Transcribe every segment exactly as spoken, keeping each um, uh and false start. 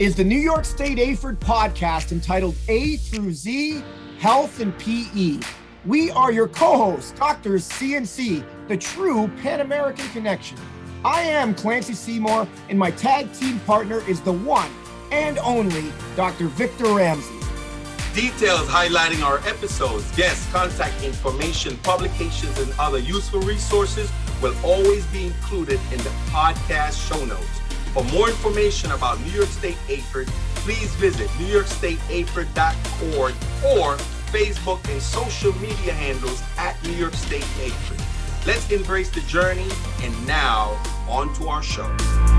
is the New York State A F E R D podcast entitled A through Z, Health and P E. We are your co-hosts, Doctors C and C, the true Pan-American connection. I am Clancy Seymour, and my tag team partner is the one and only Doctor Victor Ramsey. Details highlighting our episodes, guests, contact information, publications, and other useful resources will always be included in the podcast show notes. For more information about New York State A F E R D, please visit new york state a f e r d dot org or Facebook and social media handles at New York State A F E R D. Let's embrace the journey, and now on to our show.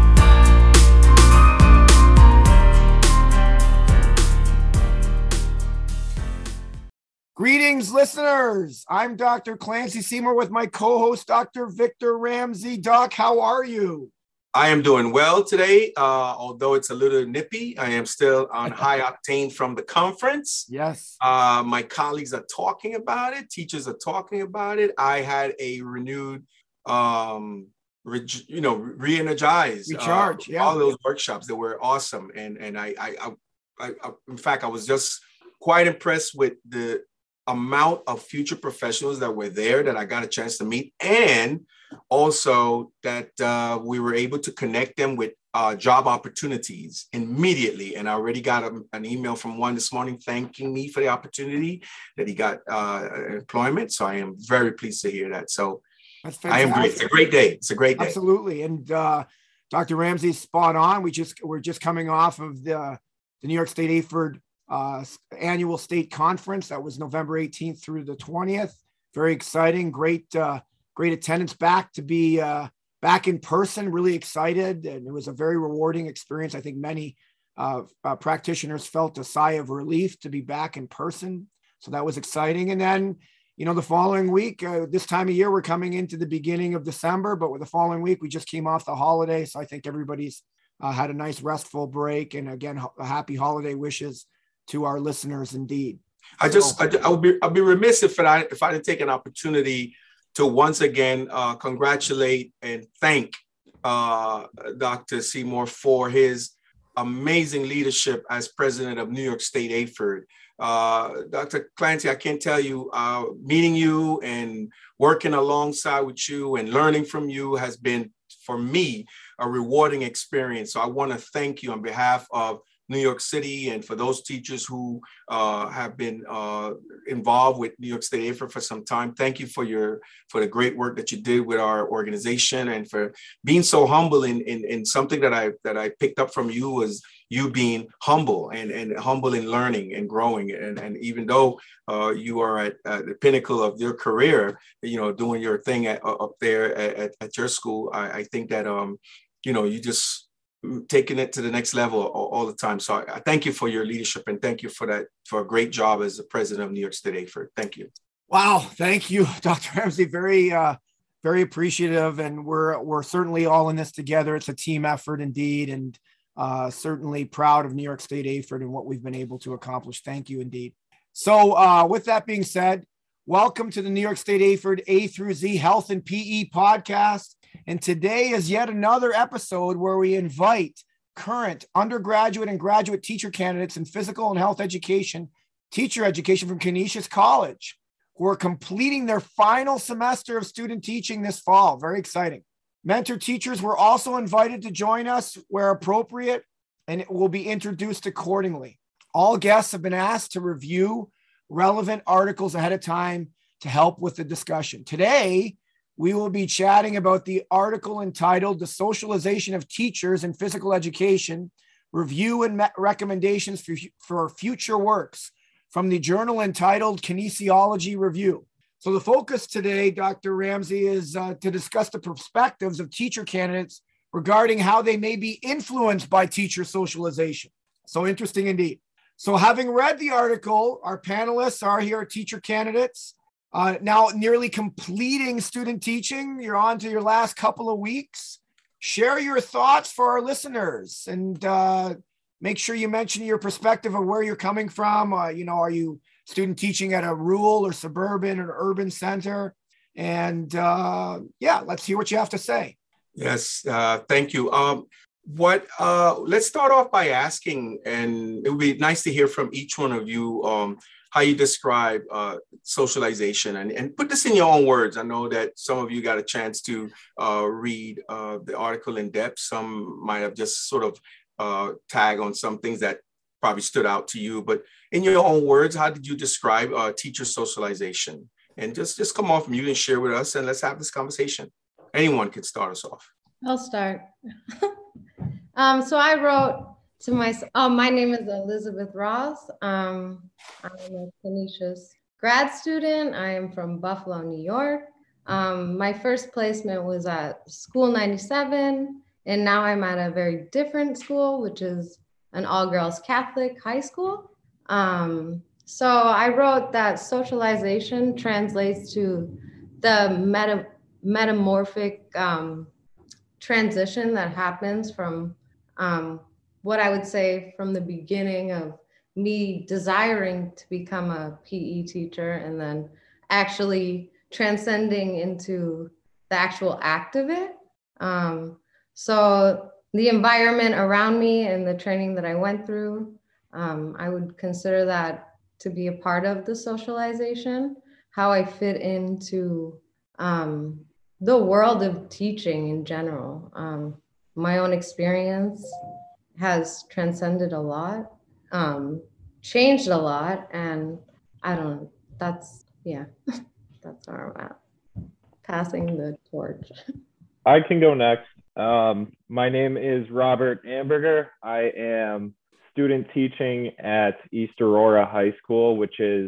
Greetings, listeners. I'm Doctor Clancy Seymour with my co-host, Doctor Victor Ramsey. Doc, how are you? I am doing well today, uh, although it's a little nippy. I am still on high octane from the conference. Yes. Uh, my colleagues are talking about it. Teachers are talking about it. I had a renewed, um, re- you know, re-energized. Recharge, uh, yeah. All those workshops that were awesome. And, and I, I, I, I, I, in fact, I was just quite impressed with the amount of future professionals that were there that I got a chance to meet, and also that uh, we were able to connect them with uh, job opportunities immediately. And I already got a, an email from one this morning thanking me for the opportunity that he got uh, employment. So I am very pleased to hear that. So That's I am great. It's a great day. It's a great day. Absolutely. And uh, Doctor Ramsey's spot on. We just, we're just coming off of the, the New York State A F E R D Uh, annual state conference. That was November eighteenth through the twentieth. Very exciting. Great, uh, great attendance back to be uh, back in person. Really excited. And it was a very rewarding experience. I think many uh, uh, practitioners felt a sigh of relief to be back in person. So that was exciting. And then, you know, the following week, uh, this time of year, we're coming into the beginning of December, but with the following week, we just came off the holiday. So I think everybody's uh, had a nice restful break. And again, ho- happy holiday wishes to our listeners, indeed. I just, so, I, I would be, I'd be remiss if I, if I didn't take an opportunity to once again uh, congratulate and thank uh, Doctor Seymour for his amazing leadership as president of New York State A F E R D. Uh, Doctor Clancy, I can't tell you, uh, meeting you and working alongside with you and learning from you has been, for me, a rewarding experience. So I want to thank you on behalf of New York City, and for those teachers who uh, have been uh, involved with New York State A F E R D for some time. Thank you for your for the great work that you did with our organization, and for being so humble in, in, in something that I that I picked up from you was you being humble and, and humble in learning and growing. And, and even though uh, you are at uh, the pinnacle of your career, you know, doing your thing at, up there at, at your school, I, I think that, um, you know, you just taking it to the next level all, all the time. So I, I thank you for your leadership, and thank you for that, for a great job as the president of New York State A F E R D. Thank you. Wow. Thank you, Doctor Ramsey. Very, uh, very appreciative. And we're, we're certainly all in this together. It's a team effort indeed. And uh, certainly proud of New York State A F E R D and what we've been able to accomplish. Thank you indeed. So uh, with that being said, welcome to the New York State A F E R D A through Z Health and P E podcast. And today is yet another episode where we invite current undergraduate and graduate teacher candidates in physical and health education, teacher education from Canisius College, who are completing their final semester of student teaching this fall. Very exciting. Mentor teachers were also invited to join us where appropriate, and it will be introduced accordingly. All guests have been asked to review relevant articles ahead of time to help with the discussion. Today, we will be chatting about the article entitled The Socialization of Teachers in Physical Education, Review and Recommendations for, for Future Works, from the journal entitled Kinesiology Review. So the focus today, Doctor Ramsey, is uh, to discuss the perspectives of teacher candidates regarding how they may be influenced by teacher socialization. So interesting indeed. So having read the article, our panelists are here, teacher candidates, Uh, now nearly completing student teaching. You're on to your last couple of weeks. Share your thoughts for our listeners, and uh, make sure you mention your perspective of where you're coming from. Uh, you know, are you student teaching at a rural or suburban or urban center? And uh, yeah, let's hear what you have to say. Yes, uh, thank you. Um, What, uh, let's start off by asking, and it would be nice to hear from each one of you, um, how you describe uh, socialization, and, and put this in your own words. I know that some of you got a chance to uh, read uh, the article in depth. Some might have just sort of uh, tag on some things that probably stood out to you, but in your own words, how did you describe uh, teacher socialization? And just, just come off mute and share with us, and let's have this conversation. Anyone can start us off. I'll start. um, so I wrote to my, oh, my name is Elizabeth Ross. Um, I'm a Canisius grad student. I am from Buffalo, New York. Um, my first placement was at School ninety-seven, and now I'm at a very different school, which is an all-girls Catholic high school. Um, so I wrote that socialization translates to the meta, metamorphic um, transition that happens from um, what I would say from the beginning of me desiring to become a P E teacher and then actually transcending into the actual act of it. Um, so the environment around me and the training that I went through, um, I would consider that to be a part of the socialization, how I fit into um, the world of teaching in general. Um, my own experience has transcended a lot, um, changed a lot, and I don't know, that's, yeah, that's where I'm at. Passing the torch. I can go next. Um, my name is Robert Amberger. I am student teaching at East Aurora High School, which is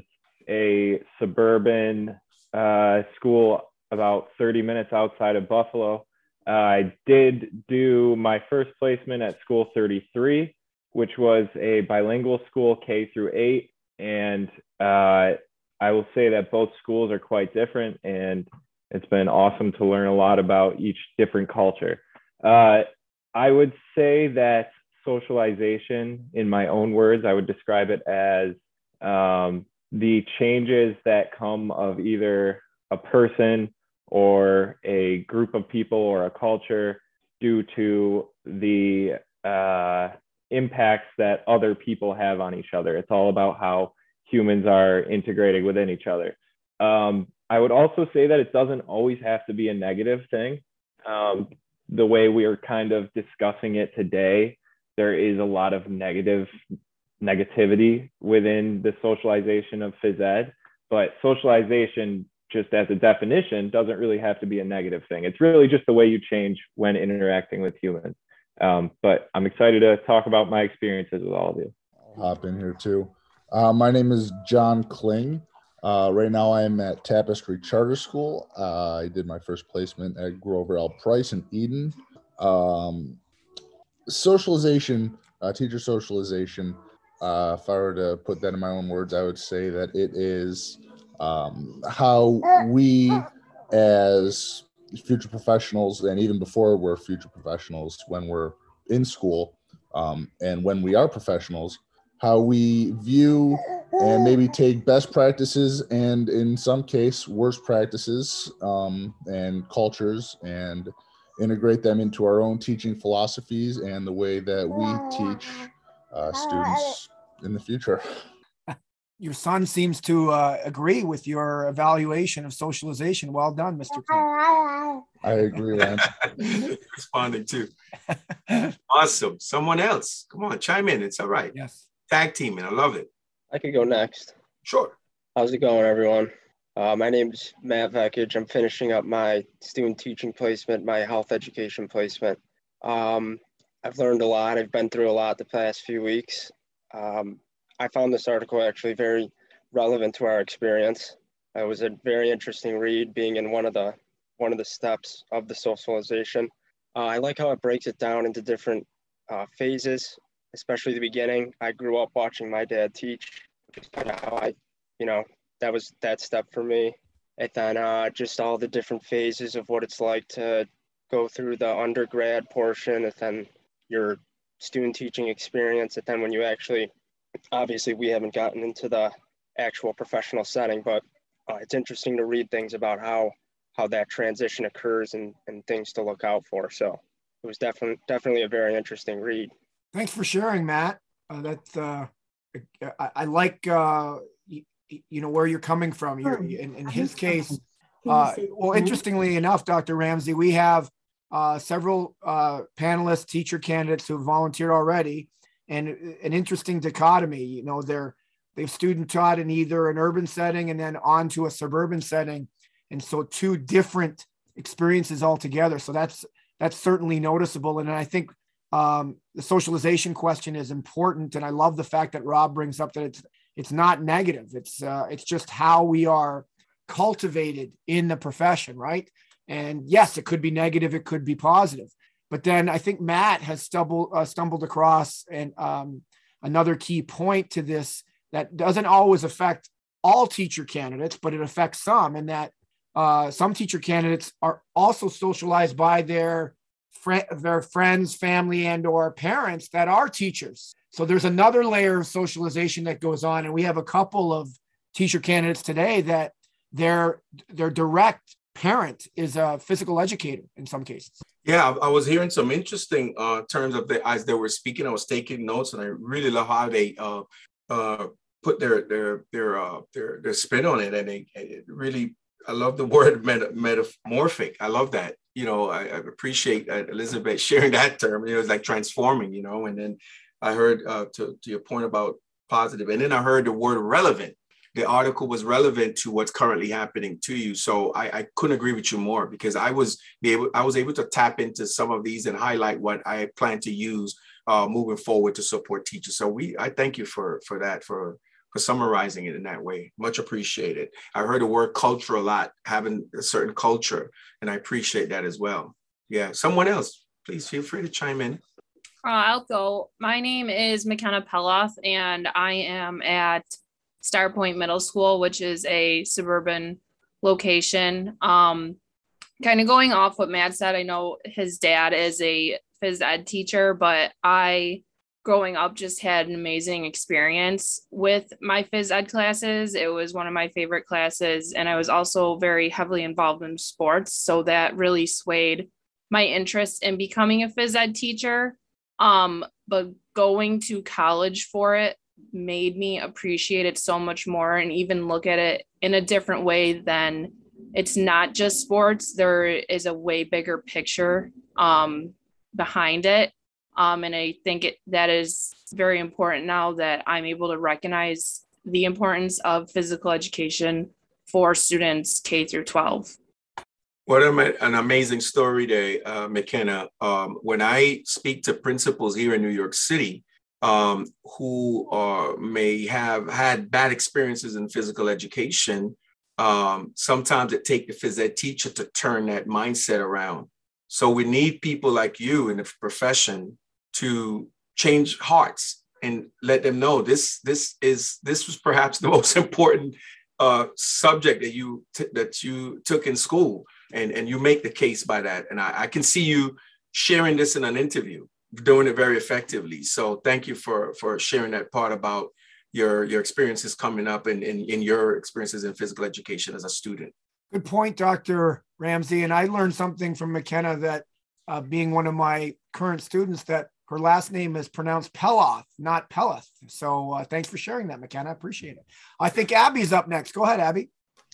a suburban uh, school about thirty minutes outside of Buffalo. Uh, I did do my first placement at School thirty-three, which was a bilingual school, K through eight. And uh, I will say that both schools are quite different, and it's been awesome to learn a lot about each different culture. Uh, I would say that socialization, in my own words, I would describe it as um, the changes that come of either a person or a group of people or a culture due to the uh, impacts that other people have on each other. It's all about how humans are integrated within each other. Um, I would also say that it doesn't always have to be a negative thing. Um, the way we are kind of discussing it today, there is a lot of negative negativity within the socialization of phys ed, but socialization, just as a definition, doesn't really have to be a negative thing. It's really just the way you change when interacting with humans. Um, but I'm excited to talk about my experiences with all of you. I'll hop in here too. Uh, my name is John Kling. Uh, right now I am at Tapestry Charter School. Uh, I did my first placement at Grover L. Price in Eden. Um, socialization, uh, teacher socialization, uh, if I were to put that in my own words, I would say that it is um, how we as future professionals, and even before we're future professionals, when we're in school um, and when we are professionals, how we view and maybe take best practices and in some case worst practices um, and cultures and integrate them into our own teaching philosophies and the way that we teach uh, students in the future. Your son seems to uh, agree with your evaluation of socialization. Well done, Mister King. I agree, Lance. Responding too. Awesome. Someone else. Come on, chime in. It's all right. Yes. Tag teaming. I love it. I could go next. Sure. How's it going, everyone? Uh, my name is Matt Vekich. I'm finishing up my student teaching placement, my health education placement. Um, I've learned a lot. I've been through a lot the past few weeks. Um, I found this article actually very relevant to our experience. It was a very interesting read, being in one of the one of the steps of the socialization. Uh, I like how it breaks it down into different uh, phases, especially the beginning. I grew up watching my dad teach, which is kind of how I, you know, that was that step for me. And then uh, just all the different phases of what it's like to go through the undergrad portion, and then your student teaching experience. And then when you actually, obviously we haven't gotten into the actual professional setting, but uh, it's interesting to read things about how how that transition occurs and, and things to look out for. So it was definitely definitely a very interesting read. Thanks for sharing, Matt. Uh, that's uh, I, I like uh, you, you know where you're coming from. You're, in, in his case, uh, well, interestingly enough, Doctor Ramsey, we have uh, several uh, panelists, teacher candidates who have volunteered already, and an interesting dichotomy. You know, they're they've student taught in either an urban setting and then on to a suburban setting, and so two different experiences altogether. So that's that's certainly noticeable, and I think. Um, the socialization question is important, and I love the fact that Rob brings up that it's it's not negative. It's uh, it's just how we are cultivated in the profession, right? And yes, it could be negative, it could be positive. But then I think Matt has stumbled uh, stumbled across and um, another key point to this that doesn't always affect all teacher candidates, but it affects some, and that uh, some teacher candidates are also socialized by their their friends, family, and or parents that are teachers. So there's another layer of socialization that goes on. And we have a couple of teacher candidates today that their, their direct parent is a physical educator in some cases. Yeah, I was hearing some interesting uh, terms of the, as they were speaking, I was taking notes, and I really love how they uh, uh, put their, their, their, uh, their, their spin on it. And they, it really, I love the word meta, metamorphic. I love that. You know, I, I appreciate uh, Elizabeth sharing that term. You know, it's like transforming, you know, and then I heard uh, to, to your point about positive, and then I heard the word relevant. The article was relevant to what's currently happening to you. So I, I couldn't agree with you more, because I was be able, I was able to tap into some of these and highlight what I plan to use uh, moving forward to support teachers. So we, I thank you for, for that, for for summarizing it in that way. Much appreciated. I heard the word culture a lot, having a certain culture, and I appreciate that as well. Yeah, someone else, please feel free to chime in. Uh, I'll go. My name is McKenna Peloth, and I am at Star Point Middle School, which is a suburban location. Um, kind of going off what Matt said, I know his dad is a phys ed teacher, but I growing up just had an amazing experience with my phys ed classes. It was one of my favorite classes, and I was also very heavily involved in sports, so that really swayed my interest in becoming a phys ed teacher. Um, but going to college for it made me appreciate it so much more, and even look at it in a different way than it's not just sports. There is a way bigger picture um, behind it. Um, and I think it, that is very important now that I'm able to recognize the importance of physical education for students K through twelve. What an amazing story there, uh, McKenna. Um, when I speak to principals here in New York City um, who are, may have had bad experiences in physical education, um, sometimes it takes the phys ed teacher to turn that mindset around. So we need people like you in the profession to change hearts and let them know this this is this was perhaps the most important uh, subject that you t- that you took in school, and and you make the case by that. And I, I can see you sharing this in an interview, doing it very effectively. So thank you for for sharing that part about your your experiences coming up and in, in, in your experiences in physical education as a student. Good point, Doctor Ramsey. And I learned something from McKenna that uh, being one of my current students, that her last name is pronounced Peloth, not Peleth. So uh, thanks for sharing that, McKenna. I appreciate it. I think Abby's up next. Go ahead, Abby.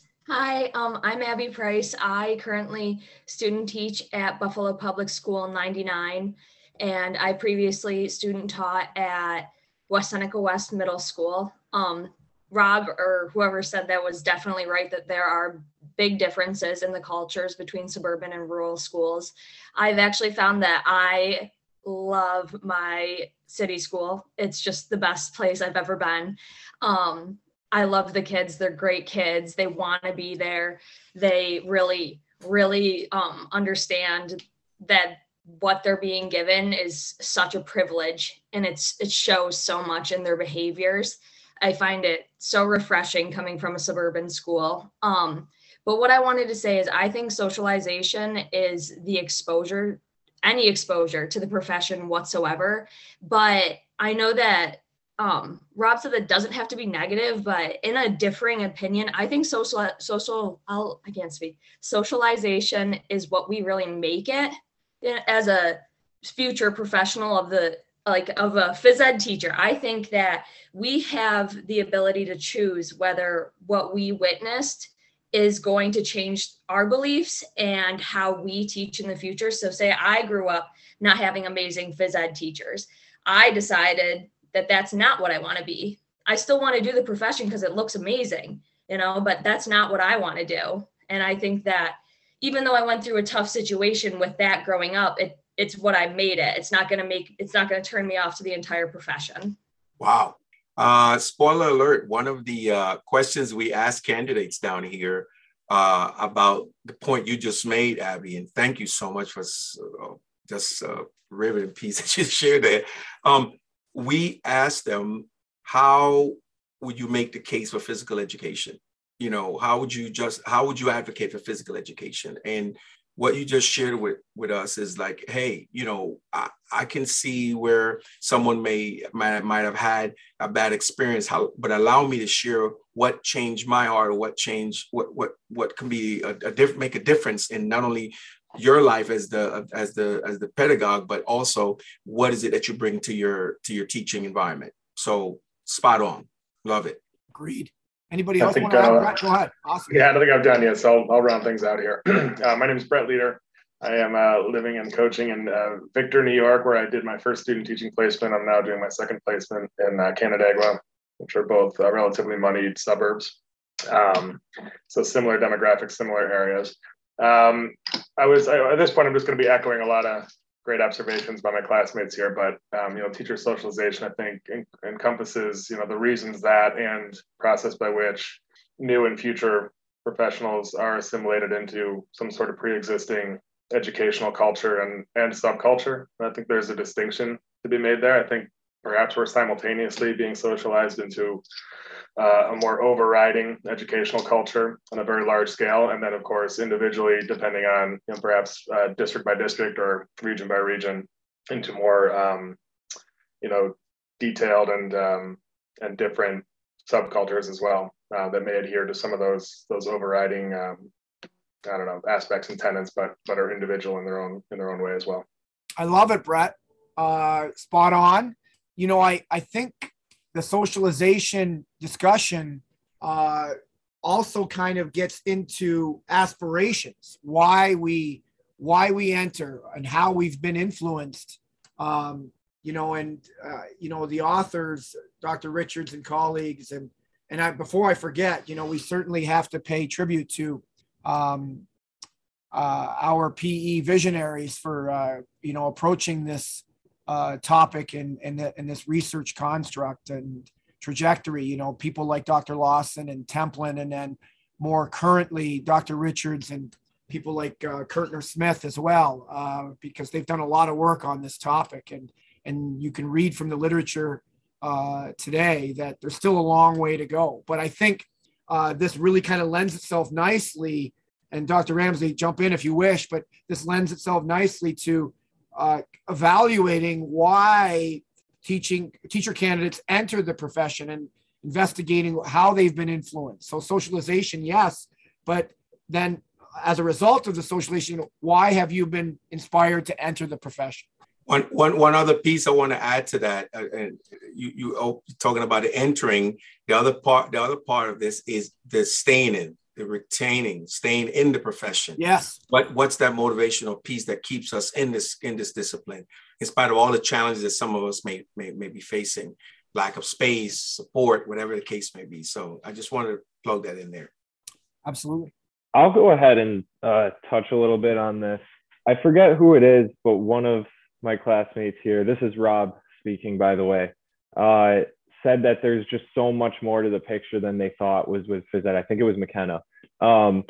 Hi, um, I'm Abby Price. I currently student teach at Buffalo Public School ninety-nine, and I previously student taught at West Seneca West Middle School. Um, Rob, or whoever said that, was definitely right that there are big differences in the cultures between suburban and rural schools. I've actually found that I love my city school. It's just the best place I've ever been. Um, I love the kids. They're great kids. They want to be there. They really, really um, understand that what they're being given is such a privilege, and it's it shows so much in their behaviors. I find it so refreshing coming from a suburban school. Um, but what I wanted to say is I think socialization is the exposure, any exposure to the profession whatsoever. But I know that um, Rob said that doesn't have to be negative, but in a differing opinion, I think social, social, I'll, I can't speak, socialization is what we really make it as a future professional of the like of a phys ed teacher. I think that we have the ability to choose whether what we witnessed is going to change our beliefs and how we teach in the future. So say I grew up not having amazing phys ed teachers. I decided that that's not what I want to be. I still want to do the profession because it looks amazing, you know, but that's not what I want to do. And I think that even though I went through a tough situation with that growing up, it it's what I made it. It's not going to make, it's not going to turn me off to the entire profession. Wow. Uh, spoiler alert. One of the uh, questions we ask candidates down here uh, about the point you just made, Abby, and thank you so much for uh, just uh, riveting piece that you shared there. Um, we asked them, how would you make the case for physical education? You know, how would you just, how would you advocate for physical education? And what you just shared with, with us is like, hey, you know, I, I can see where someone may might, might have had a bad experience, how, but allow me to share what changed my heart, or what changed, what what what can be a, a diff, make a difference in not only your life as the as the as the pedagogue, but also what is it that you bring to your to your teaching environment. So spot on, love it. Agreed. Anybody I else think, want to add? uh, Brett, go ahead. Awesome. Yeah, I don't think I've done yet, so I'll, I'll round things out here. uh, my name is Brett Leader. I am uh, living and coaching in uh, Victor, New York, where I did my first student teaching placement. I'm now doing my second placement in uh, Canandaigua, which are both uh, relatively moneyed suburbs. Um, so similar demographics, similar areas. Um, I was I, at this point, I'm just going to be echoing a lot of great observations by my classmates here, but um, you know, teacher socialization, I think, en- encompasses you know the reasons that and process by which new and future professionals are assimilated into some sort of pre-existing educational culture and and subculture. And I think there's a distinction to be made there. I think perhaps we're simultaneously being socialized into uh, a more overriding educational culture on a very large scale, and then of course individually, depending on you know, perhaps uh, district by district or region by region, into more um, you know detailed and um, and different subcultures as well uh, that may adhere to some of those those overriding um, I don't know aspects and tenets, but but are individual in their own in their own way as well. I love it, Brett. Uh, spot on. You know, I I think the socialization discussion uh, also kind of gets into aspirations, why we why we enter and how we've been influenced. Um, you know, and uh, you know the authors, Doctor Richards and colleagues, and and I, before I forget, you know, we certainly have to pay tribute to um, uh, our P E visionaries for uh, you know approaching this uh, topic and and, the, and this research construct and trajectory. You know, people like Doctor Lawson and Templin, and then more currently Doctor Richards and people like uh, Kurtner Smith as well, uh, because they've done a lot of work on this topic. And and you can read from the literature uh, today that there's still a long way to go. But I think uh, this really kind of lends itself nicely, and Doctor Ramsey, jump in if you wish, but this lends itself nicely to uh, evaluating why teaching teacher candidates enter the profession and investigating how they've been influenced. So socialization, yes, but then as a result of the socialization, why have you been inspired to enter the profession? One, one, one other piece I want to add to that, uh, and you, you oh, talking about the entering, the other part, the other part of this is the staying in, the retaining, staying in the profession. Yes. What, what's that motivational piece that keeps us in this, in this discipline, in spite of all the challenges that some of us may, may, may be facing, lack of space, support, whatever the case may be. So I just wanted to plug that in there. Absolutely. I'll go ahead and uh, touch a little bit on this. I forget who it is, but one of my classmates here, this is Rob speaking, by the way, uh, said that there's just so much more to the picture than they thought was with phys ed. I think it was McKenna. Um,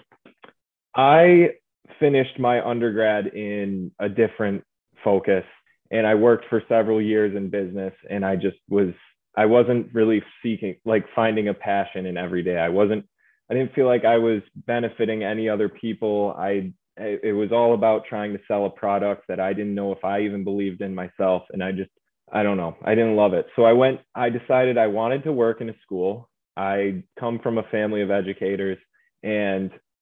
I finished my undergrad in a different focus, and I worked for several years in business, and I just was, I wasn't really seeking, like finding a passion in every day. I wasn't, I didn't feel like I was benefiting any other people. I, it was all about trying to sell a product that I didn't know if I even believed in myself. And I just, I don't know, I didn't love it. So I went, I decided I wanted to work in a school. I come from a family of educators, and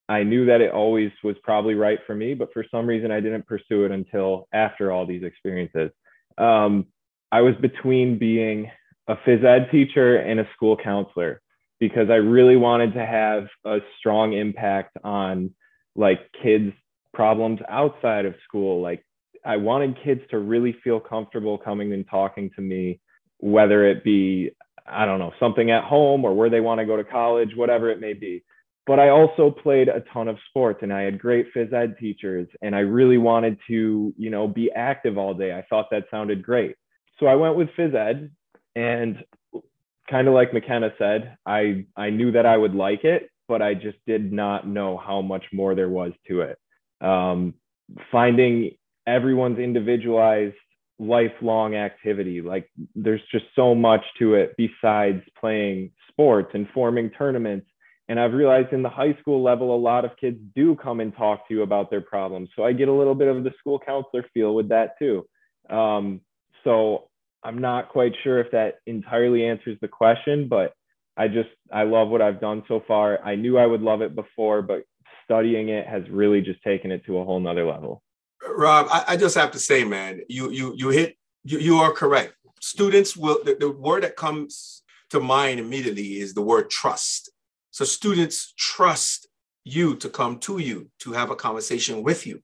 I knew that it always was probably right for me, but for some reason I didn't pursue it until after all these experiences. Um, I was between being a phys ed teacher and a school counselor because I really wanted to have a strong impact on like kids' problems outside of school. Like I wanted kids to really feel comfortable coming and talking to me, whether it be, I don't know, something at home or where they want to go to college, whatever it may be. But I also played a ton of sports and I had great phys ed teachers and I really wanted to, you know, be active all day. I thought that sounded great. So I went with phys ed, and kind of like McKenna said, I, I knew that I would like it, but I just did not know how much more there was to it. Um, finding everyone's individualized lifelong activity, like there's just so much to it besides playing sports and forming tournaments. And I've realized in the high school level, a lot of kids do come and talk to you about their problems. So I get a little bit of the school counselor feel with that too. Um, so I'm not quite sure if that entirely answers the question, but I just, I love what I've done so far. I knew I would love it before, but studying it has really just taken it to a whole nother level. Rob, I, I just have to say, man, you you you hit, you, you are correct. Students will, the, the word that comes to mind immediately is the word trust. So students trust you to come to you, to have a conversation with you.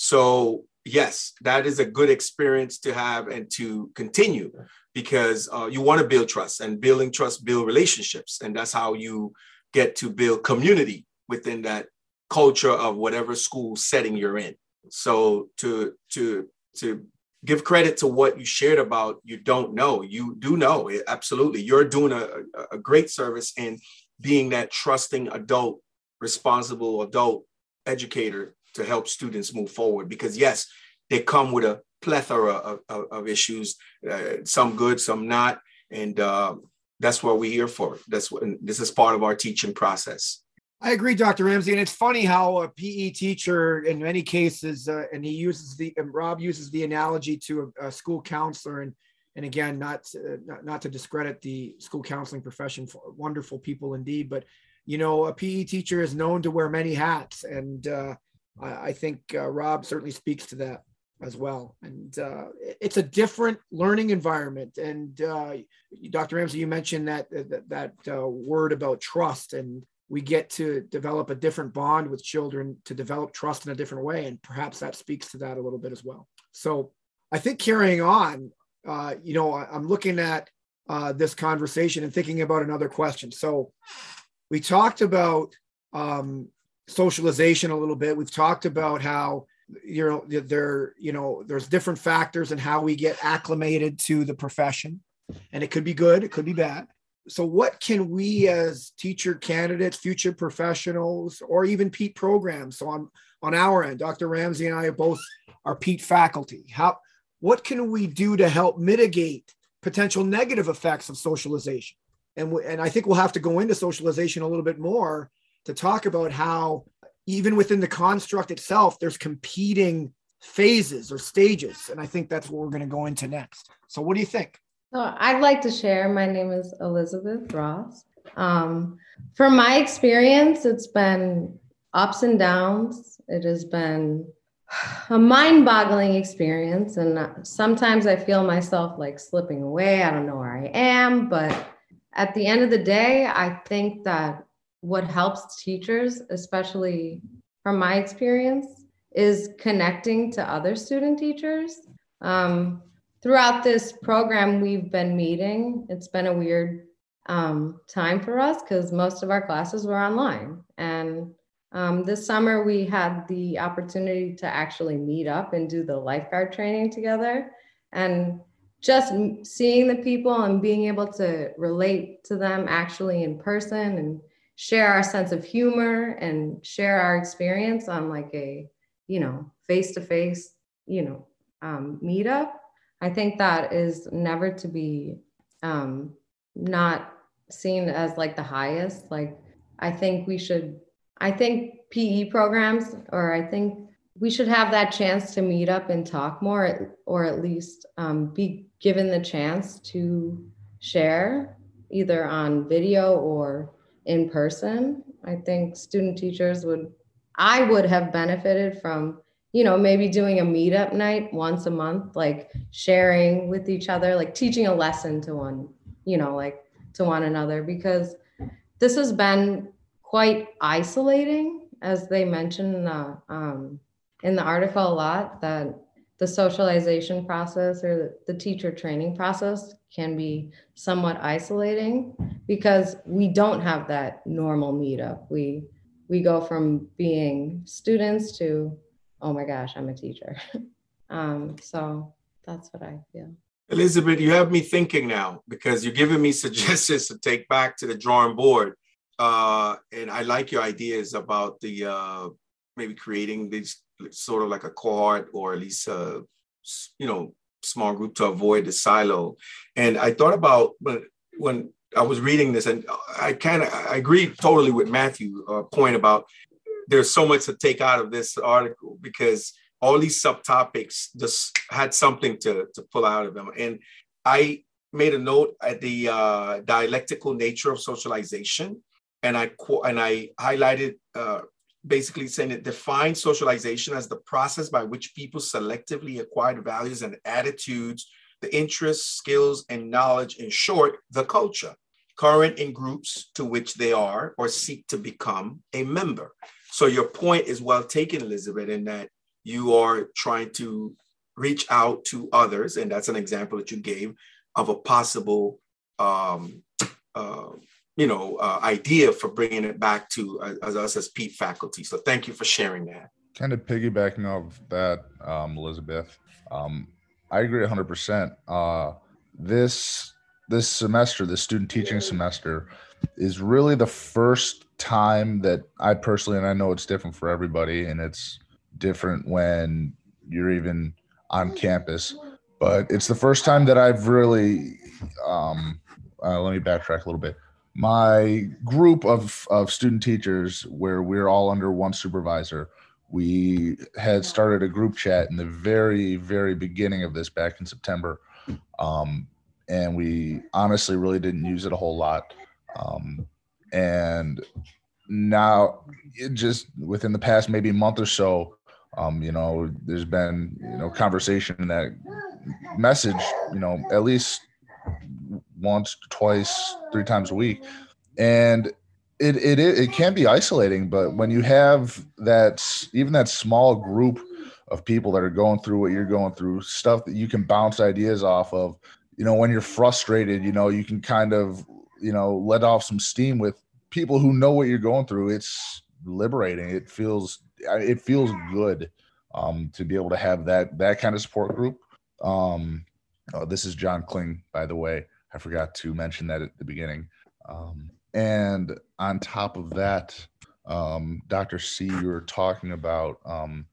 So yes, that is a good experience to have and to continue, because uh, you want to build trust, and building trust build relationships. And that's how you get to build community within that culture of whatever school setting you're in. So to, to, to give credit to what you shared about, you don't know, you do know it. Absolutely. You're doing a, a great service in being that trusting adult, responsible adult educator to help students move forward. Because yes, they come with a plethora of, of, of issues, uh, some good, some not. And uh, that's what we're here for. That's what, this is part of our teaching process. I agree, Doctor Ramsey. And it's funny how a P E teacher in many cases, uh, and he uses the, and Rob uses the analogy to a, a school counselor. And, and again, not, uh, not, not to discredit the school counseling profession, for wonderful people indeed, but, you know, a P E teacher is known to wear many hats. And uh, I, I think uh, Rob certainly speaks to that as well. And uh, it's a different learning environment. And uh, Doctor Ramsey, you mentioned that, that, that uh, word about trust, and we get to develop a different bond with children, to develop trust in a different way. And perhaps that speaks to that a little bit as well. So I think carrying on, uh, you know, I, I'm looking at uh, this conversation and thinking about another question. So we talked about um, socialization a little bit. We've talked about how, you know, there, you know, there's different factors in how we get acclimated to the profession, and it could be good, it could be bad. So what can we as teacher candidates, future professionals, or even P E T programs, so on, on our end, Doctor Ramsey and I both are P E T faculty. How, what can we do to help mitigate potential negative effects of socialization? And, we, and I think we'll have to go into socialization a little bit more to talk about how even within the construct itself, there's competing phases or stages. And I think that's what we're going to go into next. So what do you think? So I'd like to share. My name is Elizabeth Ross. Um, from my experience, it's been ups and downs. It has been a mind-boggling experience. And sometimes I feel myself like slipping away. I don't know where I am. But at the end of the day, I think that what helps teachers, especially from my experience, is connecting to other student teachers. Um, Throughout this program, we've been meeting. It's been a weird um, time for us because most of our classes were online. And um, this summer, we had the opportunity to actually meet up and do the lifeguard training together. And just seeing the people and being able to relate to them actually in person and share our sense of humor and share our experience on like a, you know, face-to-face, you know, um, meetup. I think that is never to be um, not seen as like the highest. Like, I think we should, I think P E programs, or I think we should have that chance to meet up and talk more, or at least um, be given the chance to share either on video or in person. I think student teachers would I would have benefited from, you know, maybe doing a meetup night once a month, like sharing with each other, like teaching a lesson to one, you know, like to one another, because this has been quite isolating, as they mentioned in the, um, in the article a lot, that the socialization process or the teacher training process can be somewhat isolating because we don't have that normal meetup. We we go from being students to, oh my gosh, I'm a teacher. um, so that's what I feel. Elizabeth, you have me thinking now because you're giving me suggestions to take back to the drawing board. Uh, and I like your ideas about the uh, maybe creating these sort of like a cohort or at least a, you know, small group to avoid the silo. And I thought about when, when I was reading this, and I kind of I agree totally with Matthew's uh, point about there's so much to take out of this article because all these subtopics just had something to, to pull out of them. And I made a note at the uh, dialectical nature of socialization. And I and I highlighted uh, basically saying it defines socialization as the process by which people selectively acquire the values and attitudes, the interests, skills, and knowledge, in short, the culture, current in groups to which they are or seek to become a member. So your point is well taken, Elizabeth, in that you are trying to reach out to others. And that's an example that you gave of a possible um, uh, you know, uh, idea for bringing it back to uh, as us as P E faculty. So thank you for sharing that. Kind of piggybacking off that, um, Elizabeth, um, I agree one hundred percent. Uh, this this semester, this student teaching semester, is really the first time that I personally, and I know it's different for everybody, and it's different when you're even on campus, but it's the first time that I've really, um, uh, let me backtrack a little bit. My group of, of student teachers, where we're all under one supervisor, we had started a group chat in the very, very beginning of this back in September. Um, and we honestly really didn't use it a whole lot. Um, and now it just within the past maybe month or so, um, you know, there's been, you know, conversation in that message, you know, at least once, twice, three times a week. And it, it, it can be isolating, but when you have that, even that small group of people that are going through what you're going through, stuff that you can bounce ideas off of, you know, when you're frustrated, you know, you can kind of, you know, let off some steam with people who know what you're going through. It's liberating. It feels, it feels good um, to be able to have that, that kind of support group. Um, oh, this is John Kling, by the way. I forgot to mention that at the beginning. Um, and on top of that, um, Doctor C, you were talking about, um,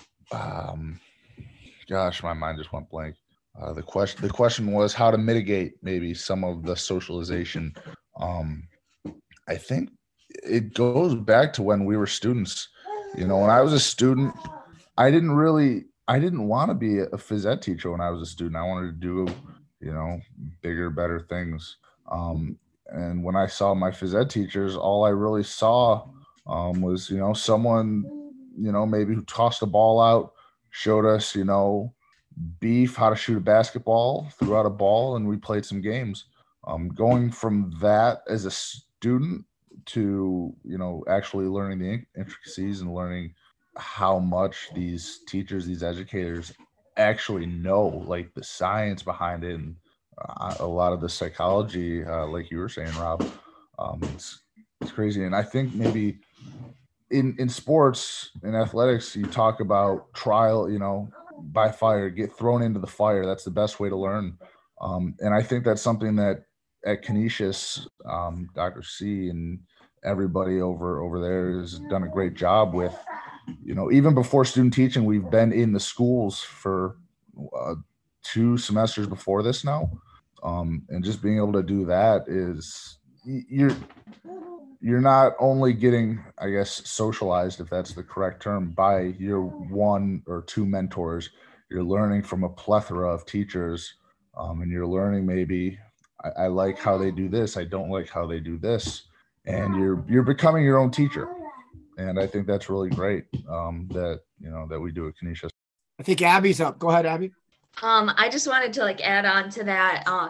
um, gosh, my mind just went blank. Uh, the question, the question was how to mitigate maybe some of the socialization. Um, I think it goes back to when we were students. You know, when I was a student, I didn't really, I didn't want to be a phys ed teacher when I was a student. I wanted to do, you know, bigger, better things. Um, and when I saw my phys ed teachers, all I really saw um, was, you know, someone, you know, maybe who tossed the ball out, showed us, you know, beef, how to shoot a basketball, threw out a ball, and we played some games. Um, going from that as a student to, you know, actually learning the intricacies and learning how much these teachers, these educators actually know, like the science behind it and uh, a lot of the psychology, uh, like you were saying, Rob, um, it's, it's crazy. And I think maybe in, in sports and athletics, you talk about trial, you know, by fire, get thrown into the fire. That's the best way to learn. Um, and I think that's something that at Canisius, um, Doctor C and everybody over, over there has done a great job with. You know, even before student teaching, we've been in the schools for uh, two semesters before this now. Um, and just being able to do that is you're, you're not only getting, I guess, socialized, if that's the correct term, by your one or two mentors, you're learning from a plethora of teachers. Um, and you're learning maybe, I, I like how they do this. I don't like how they do this. And you're, you're becoming your own teacher. and I think that's really great um, that, you know, that we do at Canisius. I think Abby's up. Go ahead, Abby. Um, I just wanted to like add on to that. Uh,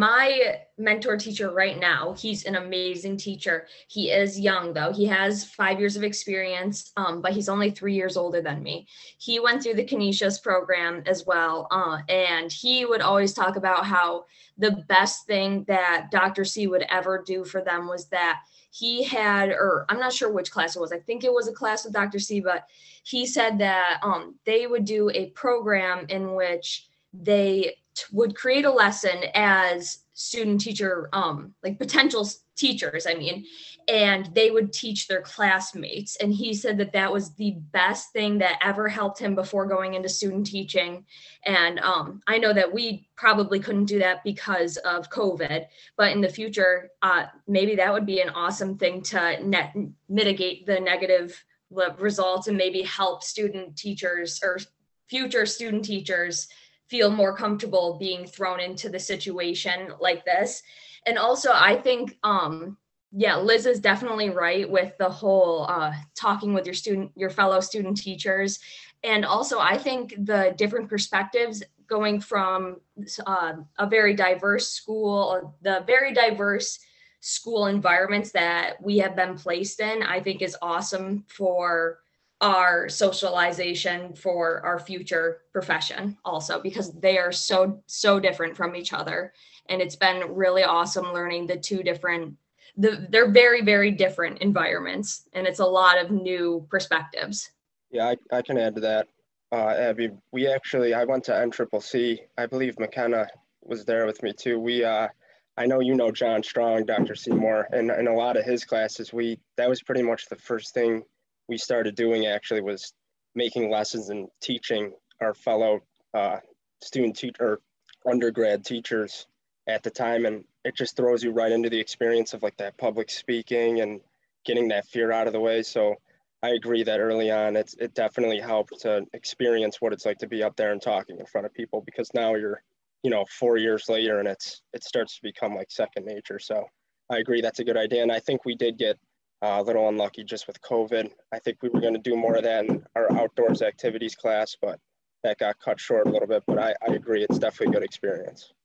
my mentor teacher right now, he's an amazing teacher. He is young though. He has five years of experience, um, but he's only three years older than me. He went through the Canisius program as well. Uh, and he would always talk about how the best thing that Doctor C would ever do for them was that he had, or I'm not sure which class it was. I think it was a class with Doctor C, but he said that um, they would do a program in which they t- would create a lesson as student teacher, um, like potential teachers, I mean, and they would teach their classmates. And he said that that was the best thing that ever helped him before going into student teaching. And um, I know that we probably couldn't do that because of COVID, but in the future, uh, maybe that would be an awesome thing to net- mitigate the negative results and maybe help student teachers or future student teachers feel more comfortable being thrown into the situation like this. And also, I think, um, yeah, Liz is definitely right with the whole uh, talking with your student, your fellow student teachers. And also, I think the different perspectives going from uh, a very diverse school, the very diverse school environments that we have been placed in, I think is awesome for our socialization for our future profession also, because they are so, so different from each other. And it's been really awesome learning the two different, the, they're very, very different environments. And it's a lot of new perspectives. Yeah, I, I can add to that. Uh, Abby, we actually, I went to N C C C. I believe McKenna was there with me too. We, uh, I know you know John Strong, Doctor Seymour, and in a lot of his classes, we, that was pretty much the first thing we started doing actually was making lessons and teaching our fellow uh, student teacher or undergrad teachers at the time. And it just throws you right into the experience of like that public speaking and getting that fear out of the way. So I agree that early on, it's, it definitely helped to experience what it's like to be up there and talking in front of people, because now you're, you know, four years later and it's, it starts to become like second nature. So I agree that's a good idea. And I think we did get Uh, a little unlucky just with COVID. I think we were going to do more of that in our outdoors activities class, but that got cut short a little bit. But I, I agree, it's definitely a good experience.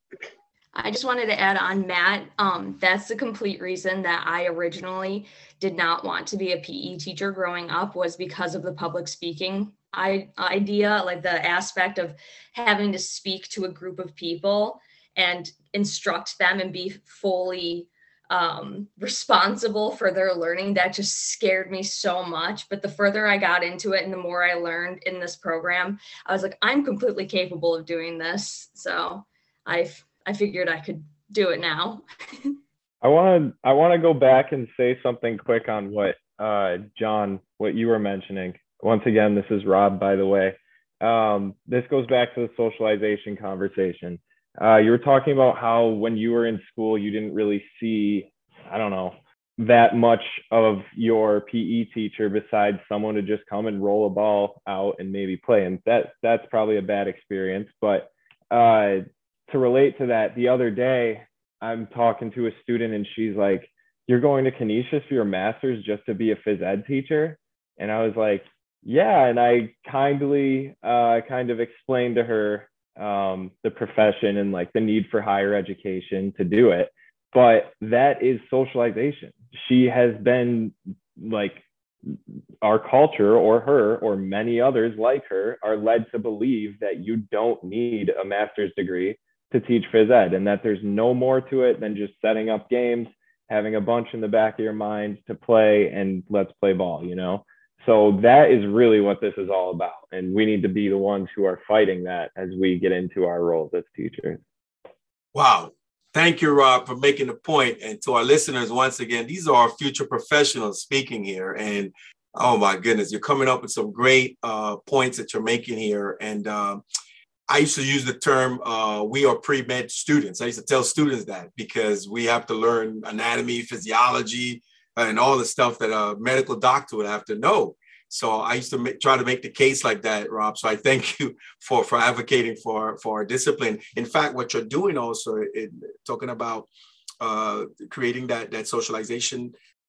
I just wanted to add on, Matt, um, that's the complete reason that I originally did not want to be a P E teacher growing up, was because of the public speaking I, idea, like the aspect of having to speak to a group of people and instruct them and be fully um, responsible for their learning. That just scared me so much. But the further I got into it and the more I learned in this program, I was like, I'm completely capable of doing this. So I, I figured I could do it now. I want to, I want to go back and say something quick on what, uh, John, what you were mentioning. Once again, this is Rob, by the way. Um, this goes back to the socialization conversation. Uh, you were talking about how when you were in school, you didn't really see, I don't know, that much of your P E teacher besides someone to just come and roll a ball out and maybe play. And that, that's probably a bad experience. But uh, to relate to that, the other day, I'm talking to a student and she's like, you're going to Canisius for your master's just to be a phys ed teacher? And I was like, yeah. And I kindly uh, kind of explained to her um, the profession and like the need for higher education to do it. But that is socialization. She has been like, our culture or her or many others like her are led to believe that you don't need a master's degree to teach phys ed, and that there's no more to it than just setting up games, having a bunch in the back of your mind to play and let's play ball, you know? So that is really what this is all about. And we need to be the ones who are fighting that as we get into our roles as teachers. Wow. Thank you, Rob, for making the point. And to our listeners, once again, these are our future professionals speaking here. And oh my goodness, you're coming up with some great uh, points that you're making here. And um, I used to use the term, uh, we are pre-med students. I used to tell students that because we have to learn anatomy, physiology, and all the stuff that a medical doctor would have to know. So I used to make, try to make the case like that, Rob. So I thank you for, for advocating for, for our discipline. In fact, what you're doing also, in talking about uh, creating that, that socialization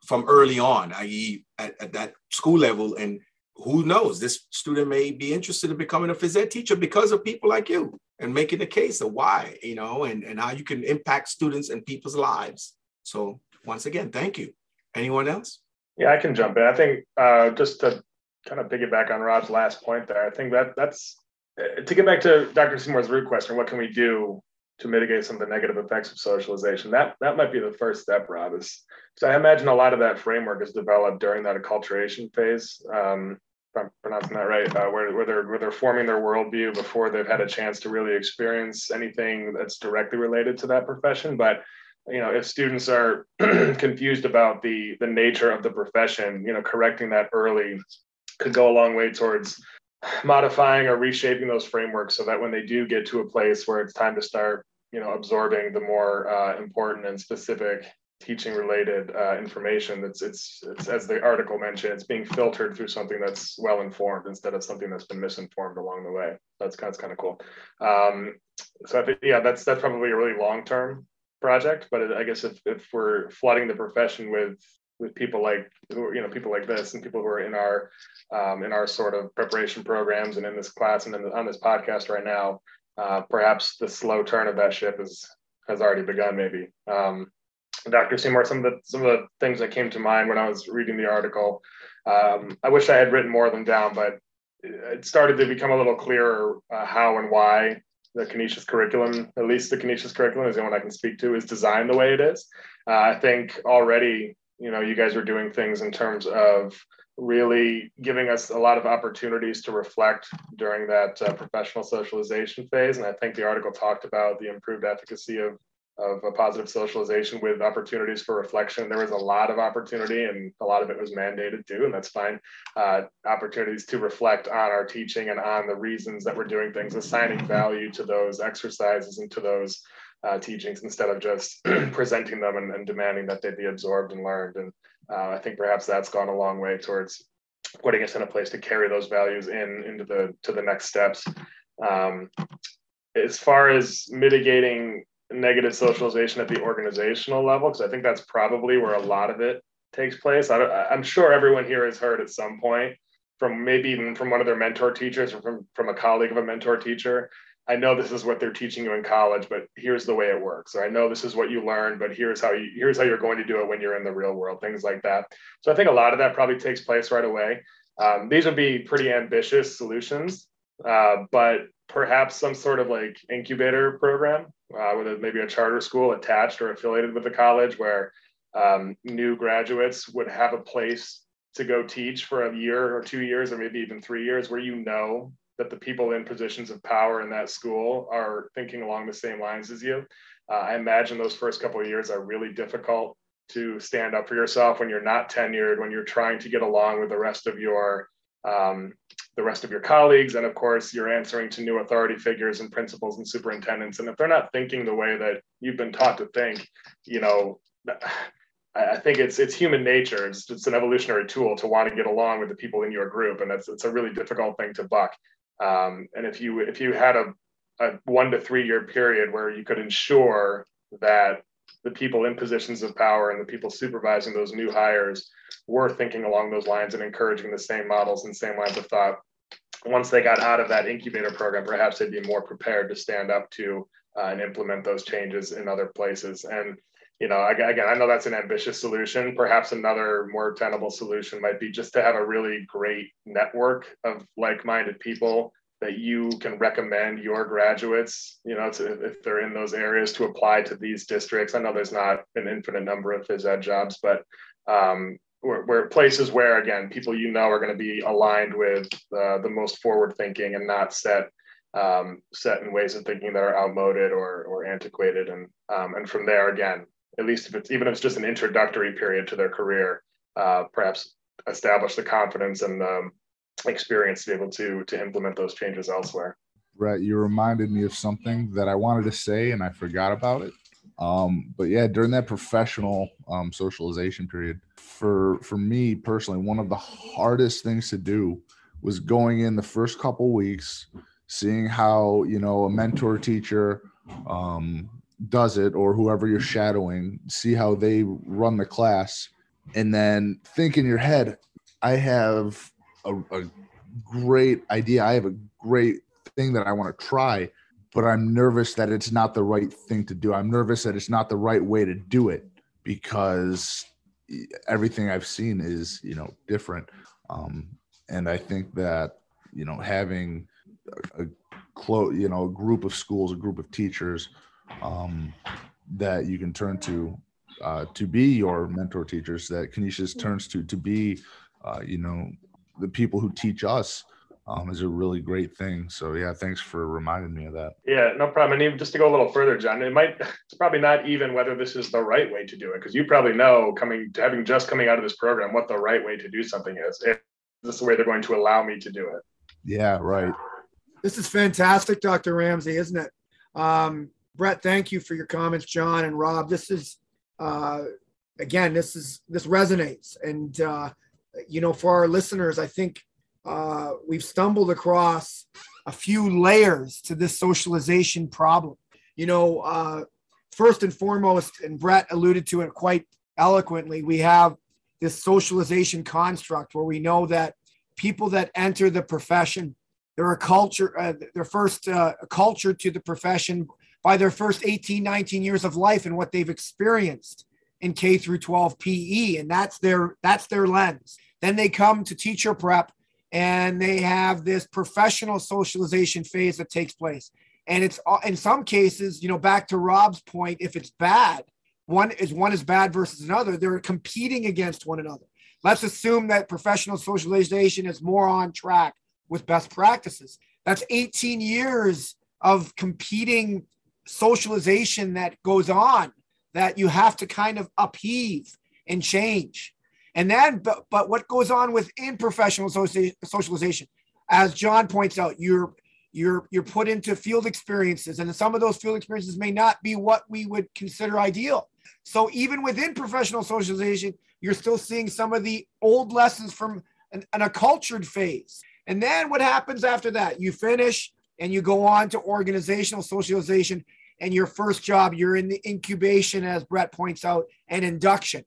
from early on, that is at, at that school level. And who knows, this student may be interested in becoming a phys ed teacher because of people like you and making the case of why, you know, and, and how you can impact students and people's lives. So once again, thank you. Anyone else? Yeah, I can jump in. I think uh, just to kind of piggyback on Rob's last point there, I think that that's, to get back to Doctor Seymour's root question, what can we do to mitigate some of the negative effects of socialization? That that might be the first step, Rob. Is, so I imagine a lot of that framework is developed during that acculturation phase. Um, if I'm pronouncing that right, uh, where, where they're where they're forming their worldview before they've had a chance to really experience anything that's directly related to that profession. But you know, if students are confused about the the nature of the profession, you know, correcting that early could go a long way towards modifying or reshaping those frameworks so that when they do get to a place where it's time to start, you know, absorbing the more uh, important and specific teaching related uh, information, that's it's, it's, as the article mentioned, it's being filtered through something that's well informed instead of something that's been misinformed along the way. That's kind of, kind of cool. Um, so I think, yeah, that's, that's probably a really long-term project, but I guess if, if we're flooding the profession with with people like, you know, people like this and people who are in our, um, in our sort of preparation programs and in this class and in the, on this podcast right now, uh, perhaps the slow turn of that ship is, has already begun maybe. Um, Doctor Seymour, some of the, some of the things that came to mind when I was reading the article, um, I wish I had written more of them down, but it started to become a little clearer uh, how and why the Canisius curriculum, at least the Canisius curriculum is the one I can speak to, is designed the way it is. Uh, I think already, you know, you guys are doing things in terms of really giving us a lot of opportunities to reflect during that uh, professional socialization phase. And I think the article talked about the improved efficacy of, of a positive socialization with opportunities for reflection. There was a lot of opportunity and a lot of it was mandated too, and that's fine. Uh, opportunities to reflect on our teaching and on the reasons that we're doing things, assigning value to those exercises and to those Uh, teachings instead of just presenting them and, and demanding that they be absorbed and learned. And uh, I think perhaps that's gone a long way towards putting us in a place to carry those values in into the to the next steps. Um, as far as mitigating negative socialization at the organizational level, because I think that's probably where a lot of it takes place. I don't, I'm sure everyone here has heard at some point from maybe even from one of their mentor teachers or from, from a colleague of a mentor teacher, I know this is what they're teaching you in college, but here's the way it works. Or I know this is what you learned, but here's how you here's how you're going to do it when you're in the real world, things like that. So I think a lot of that probably takes place right away. Um, these would be pretty ambitious solutions, uh, but perhaps some sort of like incubator program uh, with maybe a charter school attached or affiliated with the college where um, new graduates would have a place to go teach for a year or two years or maybe even three years where you know that the people in positions of power in that school are thinking along the same lines as you. Uh, I imagine those first couple of years are really difficult to stand up for yourself when you're not tenured, when you're trying to get along with the rest of your um, the rest of your colleagues. And of course, you're answering to new authority figures and principals and superintendents. And if they're not thinking the way that you've been taught to think, you know, I think it's it's human nature. It's, it's an evolutionary tool to want to get along with the people in your group. And it's, it's a really difficult thing to buck. Um, and if you if you had a, a one to three year period where you could ensure that the people in positions of power and the people supervising those new hires were thinking along those lines and encouraging the same models and same lines of thought, once they got out of that incubator program, perhaps they'd be more prepared to stand up to uh, and implement those changes in other places. And you know, again, I know that's an ambitious solution. Perhaps another more tenable solution might be just to have a really great network of like-minded people that you can recommend your graduates, you know, to, if they're in those areas, to apply to these districts. I know there's not an infinite number of phys ed jobs, but um, where, where places where, again, people you know are going to be aligned with uh, the most forward thinking and not set um, set in ways of thinking that are outmoded or, or antiquated. And, um, and from there, again, at least if it's even if it's just an introductory period to their career, uh, perhaps establish the confidence and um, experience to be able to to implement those changes elsewhere. Brett, you reminded me of something that I wanted to say and I forgot about it. Um, but yeah, during that professional um, socialization period, for for me personally, one of the hardest things to do was going in the first couple weeks, seeing how, you know, a mentor teacher um, does it, or whoever you're shadowing, see how they run the class, and then think in your head, I have a, a great idea. I have a great thing that I want to try, but I'm nervous that it's not the right thing to do. I'm nervous that it's not the right way to do it because everything I've seen is, you know, different. Um, and I think that, you know, having a, a close, you know, a group of schools, a group of teachers um, that you can turn to uh, to be your mentor teachers, that Canisius turns to to be, uh, you know, the people who teach us um, is a really great thing. So yeah, thanks for reminding me of that. Yeah, no problem. And even just to go a little further, John, it might, it's probably not even whether this is the right way to do it, because you probably know, coming, having just coming out of this program, what the right way to do something is. If this is the way they're going to allow me to do it. Yeah, right. This is fantastic, Doctor Ramsey, isn't it? Um, Brett, thank you for your comments, John and Rob. This is, uh, again, this is, this resonates. And, uh, you know, for our listeners, I think uh, we've stumbled across a few layers to this socialization problem. You know, uh, first and foremost, and Brett alluded to it quite eloquently, we have this socialization construct where we know that people that enter the profession, they're a culture, uh, they're first uh, culture to the profession by their first eighteen, nineteen years of life and what they've experienced in K through twelve P E. And that's their, that's their lens. Then they come to teacher prep and they have this professional socialization phase that takes place. And it's in some cases, you know, back to Rob's point, if it's bad, one is one is bad versus another, they're competing against one another. Let's assume that professional socialization is more on track with best practices. That's eighteen years of competing socialization that goes on that you have to kind of upheave and change. And then, but, but what goes on within professional socialization, as John points out, you're, you're, you're put into field experiences, and some of those field experiences may not be what we would consider ideal. So even within professional socialization, you're still seeing some of the old lessons from an, an accultured phase. And then what happens after that? You finish and you go on to organizational socialization, and your first job, you're in the incubation, as Brett points out, and induction.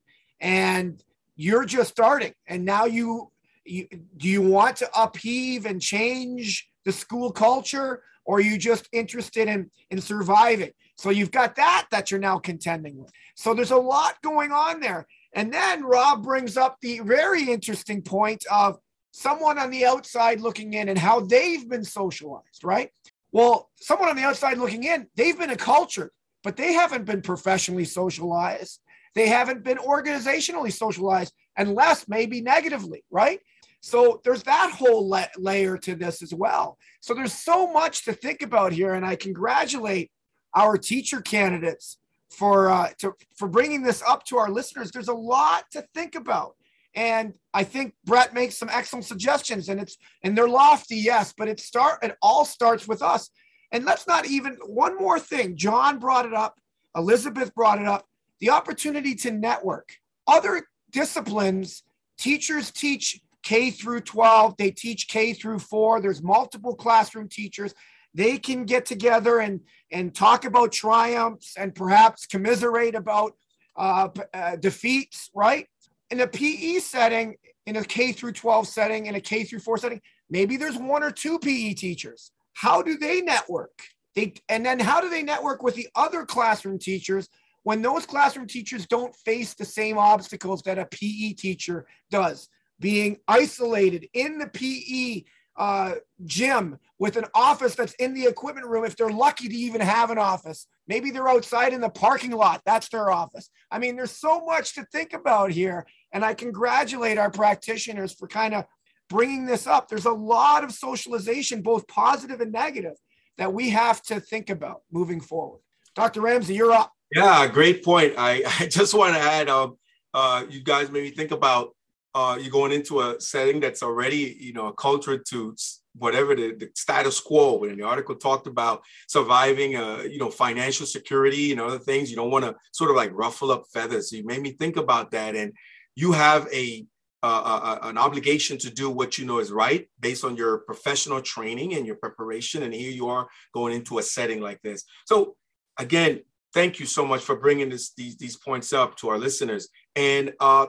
And you're just starting. And now you, you do you want to upheave and change the school culture, or are you just interested in, in surviving? So you've got that that you're now contending with. So there's a lot going on there. And then Rob brings up the very interesting point of someone on the outside looking in and how they've been socialized, right? Well, someone on the outside looking in, they've been accultured, but they haven't been professionally socialized. They haven't been organizationally socialized, unless maybe negatively, right? So there's that whole la- layer to this as well. So there's so much to think about here, and I congratulate our teacher candidates for uh, to, for bringing this up to our listeners. There's a lot to think about. And I think Brett makes some excellent suggestions, and it's, and they're lofty, yes, but it start, it all starts with us. And let's not even, one more thing, John brought it up, Elizabeth brought it up, the opportunity to network. Other disciplines, teachers teach K through twelve, they teach K through four, there's multiple classroom teachers. They can get together and, and talk about triumphs and perhaps commiserate about uh, uh, defeats, right? In a P E setting, in a K through twelve setting, in a K through four setting, maybe there's one or two P E teachers. How do they network? They, and then how do they network with the other classroom teachers when those classroom teachers don't face the same obstacles that a P E teacher does? Being isolated in the P E uh, gym with an office that's in the equipment room, if they're lucky to even have an office. Maybe they're outside in the parking lot. That's their office. I mean, there's so much to think about here. And I congratulate our practitioners for kind of bringing this up. There's a lot of socialization, both positive and negative, that we have to think about moving forward. Doctor Ramsey, you're up. Yeah, great point. I, I just want to add, um, uh, you guys maybe think about uh, you going into a setting that's already, you know, a culture to whatever the, the status quo. And the article talked about surviving, uh, you know, financial security and other things. You don't want to sort of like ruffle up feathers. So you made me think about that. And you have a uh, a, an obligation to do what you know is right based on your professional training and your preparation. And here you are going into a setting like this. So again, thank you so much for bringing this, these, these points up to our listeners. And uh,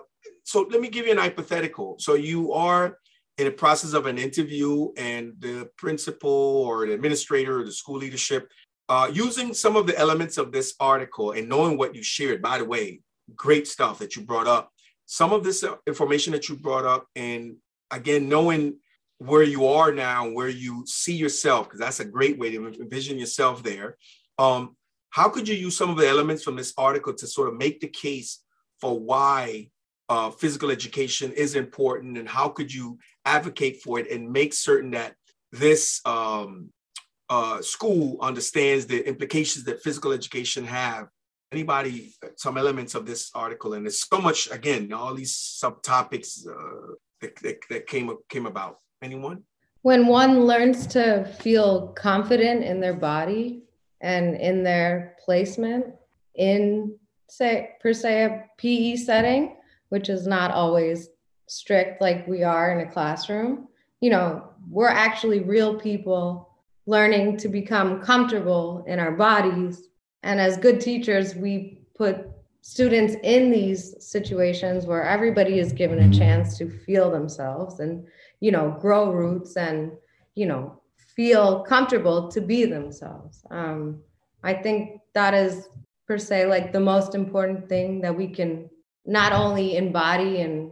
so let me give you an hypothetical. So you are in the process of an interview, and the principal or the administrator or the school leadership, uh, using some of the elements of this article and knowing what you shared, by the way, great stuff that you brought up, some of this information that you brought up, and again, knowing where you are now, where you see yourself, because that's a great way to envision yourself there. Um, how could you use some of the elements from this article to sort of make the case for why uh, physical education is important, and how could you advocate for it and make certain that this um, uh, school understands the implications that physical education have? Anybody, some elements of this article, and there's so much, again, all these subtopics uh, that, that, that came, came about. Anyone? When one learns to feel confident in their body and in their placement in, say, per se, a P E setting, which is not always strict like we are in a classroom, you know, we're actually real people learning to become comfortable in our bodies. And as good teachers, we put students in these situations where everybody is given a chance to feel themselves and, you know, grow roots and, you know, feel comfortable to be themselves. Um, I think that is per se like the most important thing that we can not only embody and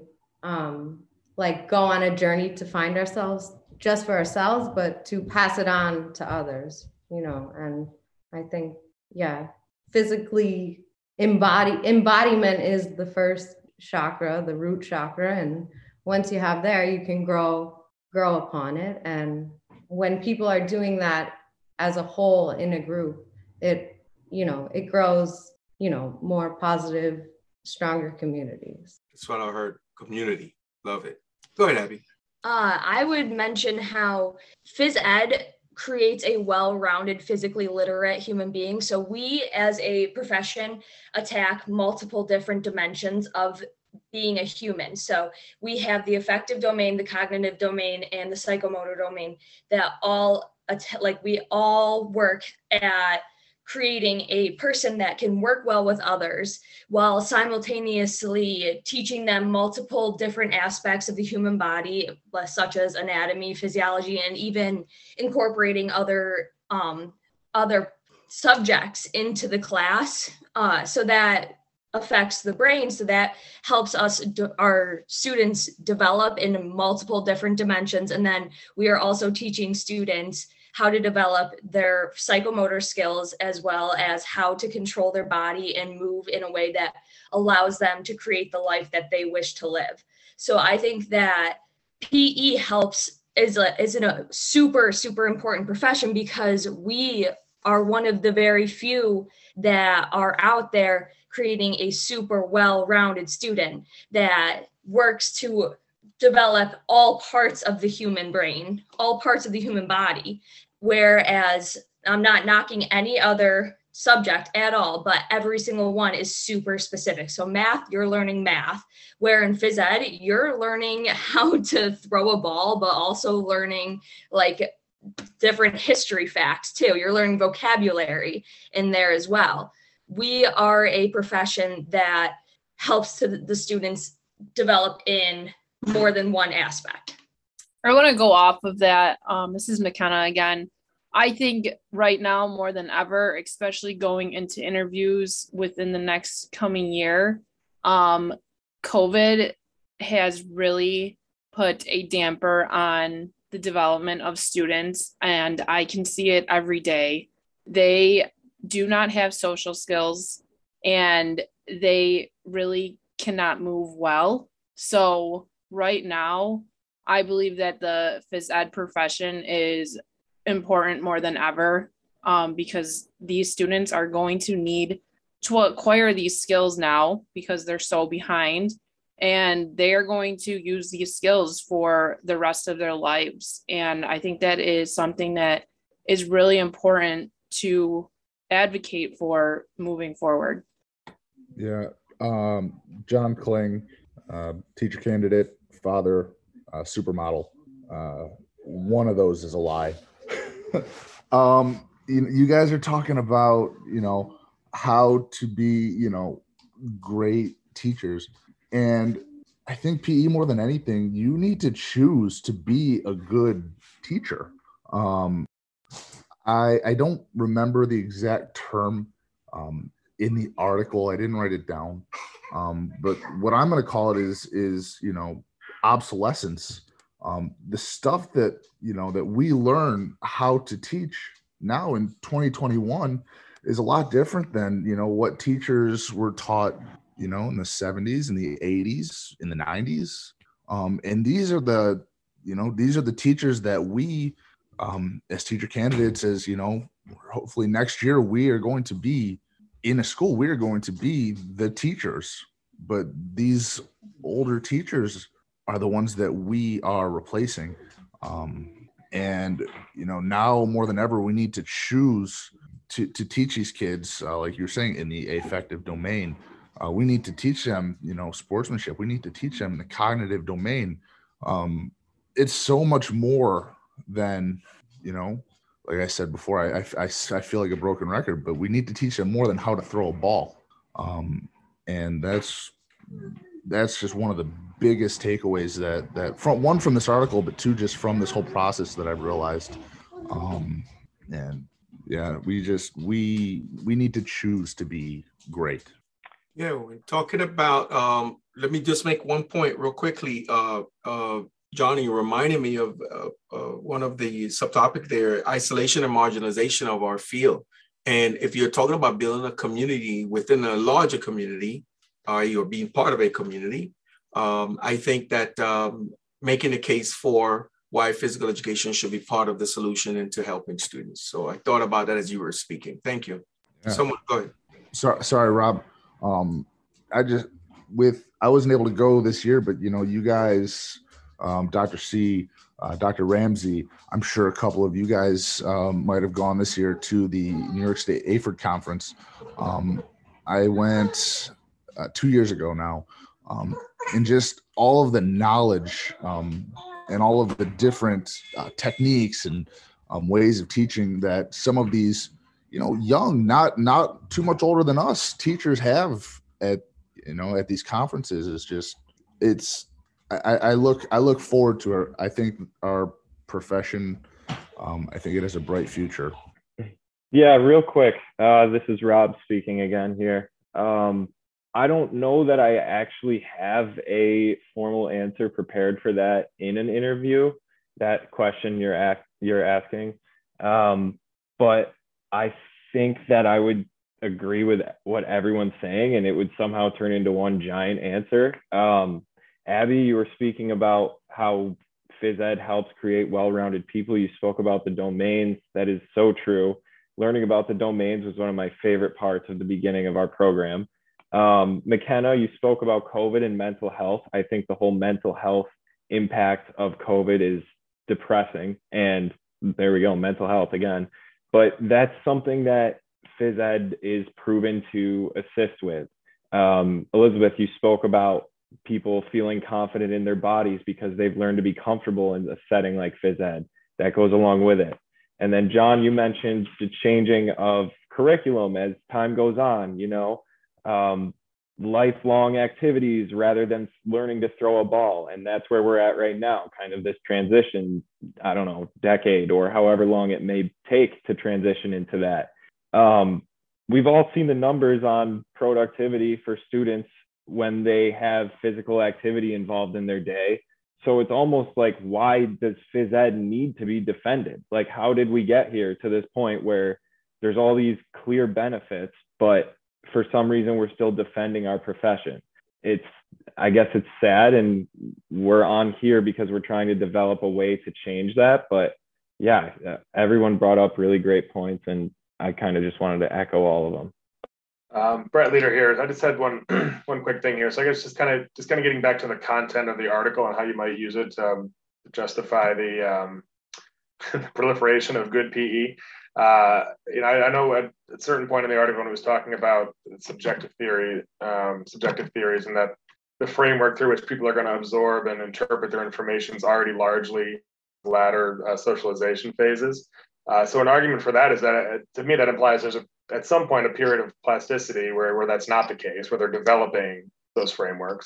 um, like go on a journey to find ourselves just for ourselves, but to pass it on to others, you know. And I think, yeah, physically embody embodiment is the first chakra, the root chakra. And once you have there, you can grow, grow upon it. And when people are doing that as a whole in a group, it, you know, it grows, you know, more positive, stronger communities. That's what I heard. Community. Love it. Go ahead, Abby. Uh, I would mention how phys ed creates a well-rounded, physically literate human being. So we as a profession attack multiple different dimensions of being a human. So we have the affective domain, the cognitive domain, and the psychomotor domain that all, like we all work at creating a person that can work well with others while simultaneously teaching them multiple different aspects of the human body, such as anatomy, physiology, and even incorporating other um, other subjects into the class. Uh, so that affects the brain. So that helps us, do, our students develop in multiple different dimensions. And then we are also teaching students how to develop their psychomotor skills, as well as how to control their body and move in a way that allows them to create the life that they wish to live. So I think that P E helps is a, is in a super, super important profession, because we are one of the very few that are out there creating a super well-rounded student that works to develop all parts of the human brain, all parts of the human body. Whereas I'm not knocking any other subject at all, but every single one is super specific. So math, you're learning math, where in phys ed, you're learning how to throw a ball, but also learning like different history facts too. You're learning vocabulary in there as well. We are a profession that helps to the students develop in more than one aspect. I want to go off of that. Um, this is McKenna again. I think right now more than ever, especially going into interviews within the next coming year, um, COVID has really put a damper on the development of students, and I can see it every day. They do not have social skills, and they really cannot move well. So right now, I believe that the phys ed profession is important more than ever, um, because these students are going to need to acquire these skills now because they're so behind, and they are going to use these skills for the rest of their lives. And I think that is something that is really important to advocate for moving forward. Yeah. Um, John Kling, uh, teacher candidate, father, uh, supermodel. Uh, one of those is a lie. um, you, you guys are talking about, you know, how to be, you know, great teachers. And I think P E more than anything, you need to choose to be a good teacher. Um, I I don't remember the exact term um, in the article. I didn't write it down, um, but what I'm going to call it is is you know obsolescence. Um, the stuff that you know that we learn how to teach now in twenty twenty-one is a lot different than you know what teachers were taught you know in the seventies, in the eighties, in the nineties. Um, and these are the you know these are the teachers that we um, as teacher candidates, as you know, hopefully next year we are going to be in a school. We are going to be the teachers, but these older teachers are the ones that we are replacing. Um, and you know, now more than ever, we need to choose to to teach these kids, uh, like you're saying, in the affective domain. Uh, we need to teach them, you know, sportsmanship. We need to teach them the cognitive domain. Um, it's so much more than, you know, like I said before, I, I, I feel like a broken record, but we need to teach them more than how to throw a ball. Um, and that's, that's just one of the biggest takeaways that, that from one from this article, but two, just from this whole process that I've realized. Um, and yeah, we just, we, we need to choose to be great. Yeah, we're talking about, um, let me just make one point real quickly. Uh, uh, Johnny reminded me of uh, uh, one of the subtopic there, isolation and marginalization of our field. And if you're talking about building a community within a larger community, uh, you're being part of a community, um, I think that um, making a case for why physical education should be part of the solution into helping students. So I thought about that as you were speaking. Thank you. Yeah. Someone, go ahead. Sorry, sorry, Rob. Um, I just, with, I wasn't able to go this year, but you know, you guys, um, Doctor C, uh, Doctor Ramsey, I'm sure a couple of you guys um, might have gone this year to the New York State A F E R D conference. Um, I went uh, two years ago now, um, and just all of the knowledge um, and all of the different uh, techniques and um, ways of teaching that some of these, you know, young, not not too much older than us, teachers have at, you know, at these conferences is just, it's, I, I look, I look forward to our, I think our profession, um, I think it has a bright future. Yeah, real quick. Uh, this is Rob speaking again here. Um, I don't know that I actually have a formal answer prepared for that in an interview, that question you're, act, you're asking. Um, but I think that I would agree with what everyone's saying, and it would somehow turn into one giant answer. Um, Abby, you were speaking about how phys ed helps create well-rounded people. You spoke about the domains. That is so true. Learning about the domains was one of my favorite parts of the beginning of our program. Um, McKenna, you spoke about COVID and mental health. I think the whole mental health impact of COVID is depressing. And there we go, mental health again. But that's something that phys ed is proven to assist with. Um, Elizabeth, you spoke about people feeling confident in their bodies because they've learned to be comfortable in a setting like phys ed. That goes along with it. And then John, you mentioned the changing of curriculum as time goes on, you know, um, lifelong activities rather than learning to throw a ball. And that's where we're at right now, kind of this transition, I don't know, decade or however long it may take to transition into that. Um, we've all seen the numbers on productivity for students when they have physical activity involved in their day. So it's almost like, why does phys ed need to be defended? Like, how did we get here to this point where there's all these clear benefits, but for some reason we're still defending our profession? It's, I guess it's sad, and we're on here because we're trying to develop a way to change that. But yeah, everyone brought up really great points, and I kind of just wanted to echo all of them. Um, Brett Leader here. I just had one one quick thing here. So I guess just kind of just kind of getting back to the content of the article and how you might use it um, to justify the, um, the proliferation of good P E. Uh, you know, I, I know at a certain point in the article when it was talking about subjective theory, um, subjective theories, and that the framework through which people are going to absorb and interpret their information is already largely latter uh, socialization phases. Uh, so an argument for that is that, uh, to me, that implies there's a, at some point a period of plasticity where, where that's not the case, where they're developing those frameworks.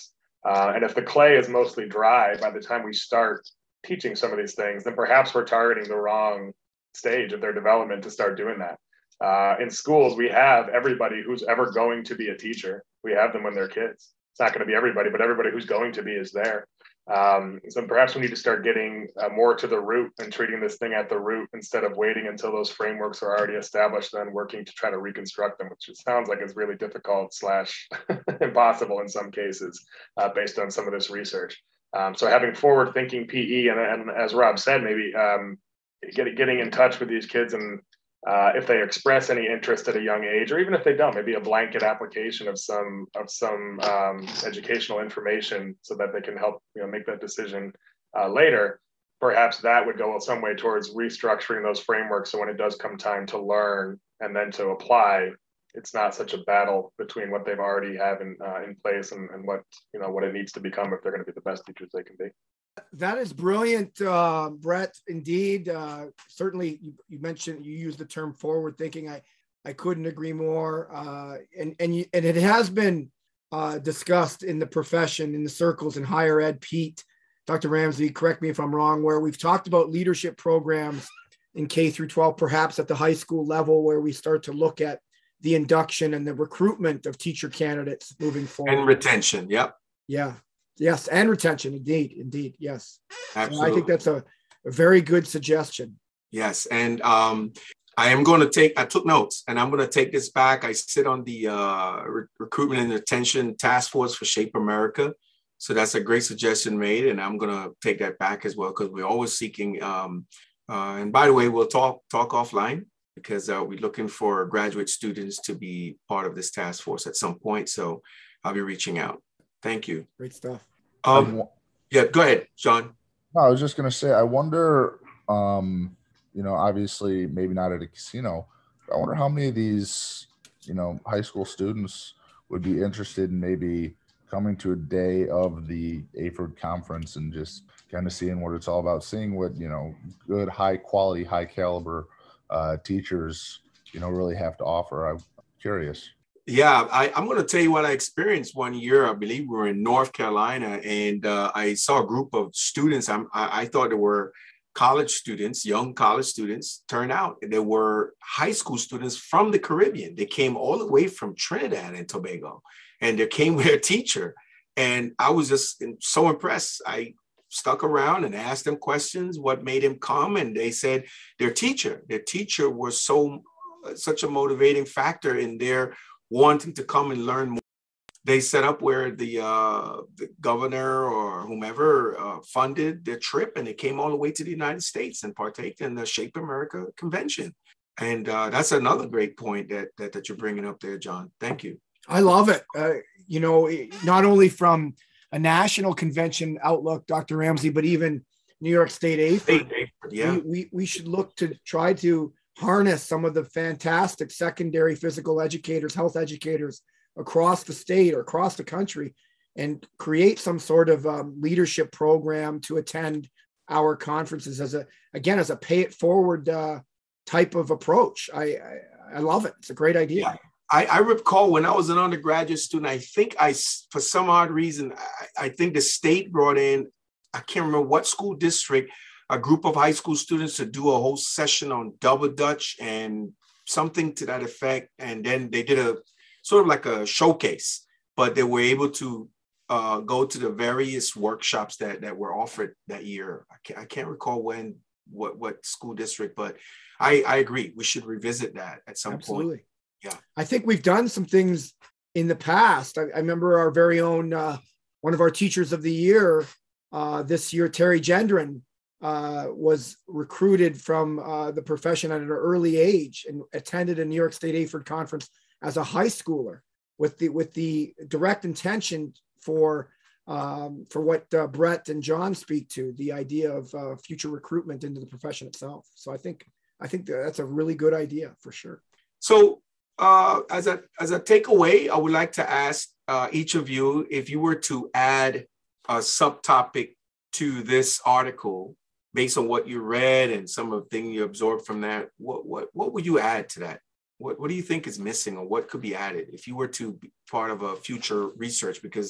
Uh, and if the clay is mostly dry by the time we start teaching some of these things, then perhaps we're targeting the wrong stage of their development to start doing that. Uh, in schools, we have everybody who's ever going to be a teacher. We have them when they're kids. It's not going to be everybody, but everybody who's going to be is there. Um, so perhaps we need to start getting uh, more to the root and treating this thing at the root instead of waiting until those frameworks are already established and working to try to reconstruct them, which it sounds like is really difficult slash impossible in some cases uh, based on some of this research. Um, so having forward thinking P E and, and as Rob said, maybe um, get, getting in touch with these kids and Uh, if they express any interest at a young age, or even if they don't, maybe a blanket application of some of some um, educational information so that they can help you know make that decision uh, later. Perhaps that would go some way towards restructuring those frameworks so when it does come time to learn and then to apply, it's not such a battle between what they've already have in uh, in place and, and what you know what it needs to become if they're going to be the best teachers they can be. That is brilliant, uh, Brett. Indeed, uh, certainly you, you mentioned, you used the term forward thinking. I, I couldn't agree more. Uh, and, and, you, and it has been uh, discussed in the profession, in the circles in higher ed. Pete, Doctor Ramsey, correct me if I'm wrong, where we've talked about leadership programs in K through twelve, perhaps at the high school level, where we start to look at the induction and the recruitment of teacher candidates moving forward. And retention. Yep. Yeah. Yes, and retention, indeed, indeed, yes. Absolutely. So I think that's a, a very good suggestion. Yes, and um, I am going to take, I took notes, and I'm going to take this back. I sit on the uh, Re- Recruitment and Retention Task Force for Shape America. So that's a great suggestion made, and I'm going to take that back as well, because we're always seeking, um, uh, and by the way, we'll talk talk offline, because uh, we're looking for graduate students to be part of this task force at some point. So I'll be reaching out. Thank you. Great stuff. Um, yeah, go ahead, John. No, I was just going to say, I wonder, um, you know, obviously maybe not at a casino, but I wonder how many of these, you know, high school students would be interested in maybe coming to a day of the A F E R D conference and just kind of seeing what it's all about, seeing what, you know, good, high quality, high caliber uh, teachers, you know, really have to offer. I'm curious. Yeah, I, I'm going to tell you what I experienced one year. I believe we were in North Carolina, and uh, I saw a group of students. I'm, I, I thought there were college students, young college students, turn out. There were high school students from the Caribbean. They came all the way from Trinidad and Tobago, and they came with their teacher. And I was just so impressed. I stuck around and asked them questions, what made him come? And they said their teacher, their teacher was so such a motivating factor in their wanting to come and learn more. They set up where the, uh, the governor or whomever uh, funded their trip, and they came all the way to the United States and partake in the Shape America convention. And uh, that's another great point that, that that you're bringing up there, John. Thank you. I love it. Uh, you know, not only from a national convention outlook, Doctor Ramsey, but even New York State A F E R D. Yeah. We, we, we should look to try to harness some of the fantastic secondary physical educators, health educators across the state or across the country, and create some sort of um, leadership program to attend our conferences as a, again, as a pay it forward uh, type of approach. I, I, I love it. It's a great idea. Yeah. I, I recall when I was an undergraduate student, I think I, for some odd reason, I, I think the state brought in, I can't remember what school district, a group of high school students to do a whole session on double Dutch and something to that effect. And then they did a sort of like a showcase, but they were able to uh, go to the various workshops that, that were offered that year. I can't, I can't recall when, what, what school district, but I, I agree. We should revisit that at some Absolutely. point. Yeah. I think we've done some things in the past. I, I remember our very own, uh, one of our teachers of the year uh, this year, Terry Gendron, uh, was recruited from uh, the profession at an early age and attended a New York State A F E R D conference as a high schooler with the, with the direct intention for, um, for what uh, Brett and John speak to, the idea of uh, future recruitment into the profession itself. So I think, I think that that's a really good idea for sure. So uh, as a, as a takeaway, I would like to ask uh, each of you, if you were to add a subtopic to this article, based on what you read and some of the things you absorbed from that, what what what would you add to that? What what do you think is missing, or what could be added if you were to be part of a future research? Because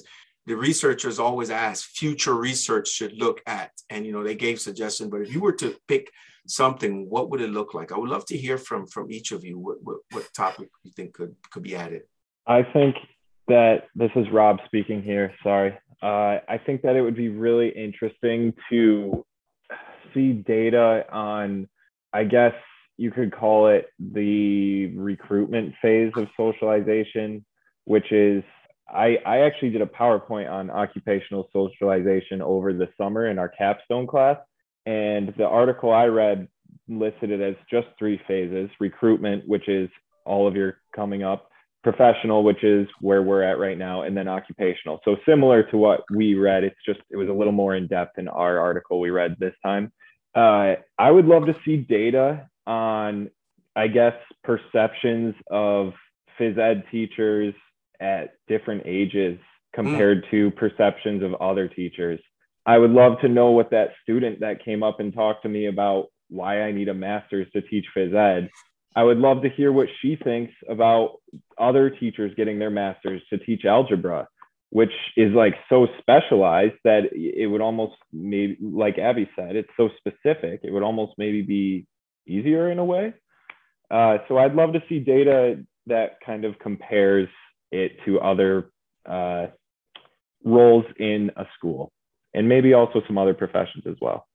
the researchers always ask, future research should look at, and you know they gave suggestions. But if you were to pick something, what would it look like? I would love to hear from from each of you. What what, what topic you think could could be added? I think that this is Rob speaking here. Sorry. Uh, I think that it would be really interesting to see data on, I guess you could call it the recruitment phase of socialization, which is, I, I actually did a PowerPoint on occupational socialization over the summer in our capstone class. And the article I read listed it as just three phases: recruitment, which is all of your coming up; professional, which is where we're at right now; and then occupational. So similar to what we read, it's just, it was a little more in depth in our article we read this time. Uh, I would love to see data on, I guess, perceptions of phys ed teachers at different ages compared mm. to perceptions of other teachers. I would love to know what that student that came up and talked to me about why I need a master's to teach phys ed, I would love to hear what she thinks about other teachers getting their masters to teach algebra, which is like so specialized that it would almost maybe, like Abby said, it's so specific, it would almost maybe be easier in a way. Uh, so I'd love to see data that kind of compares it to other uh, roles in a school, and maybe also some other professions as well.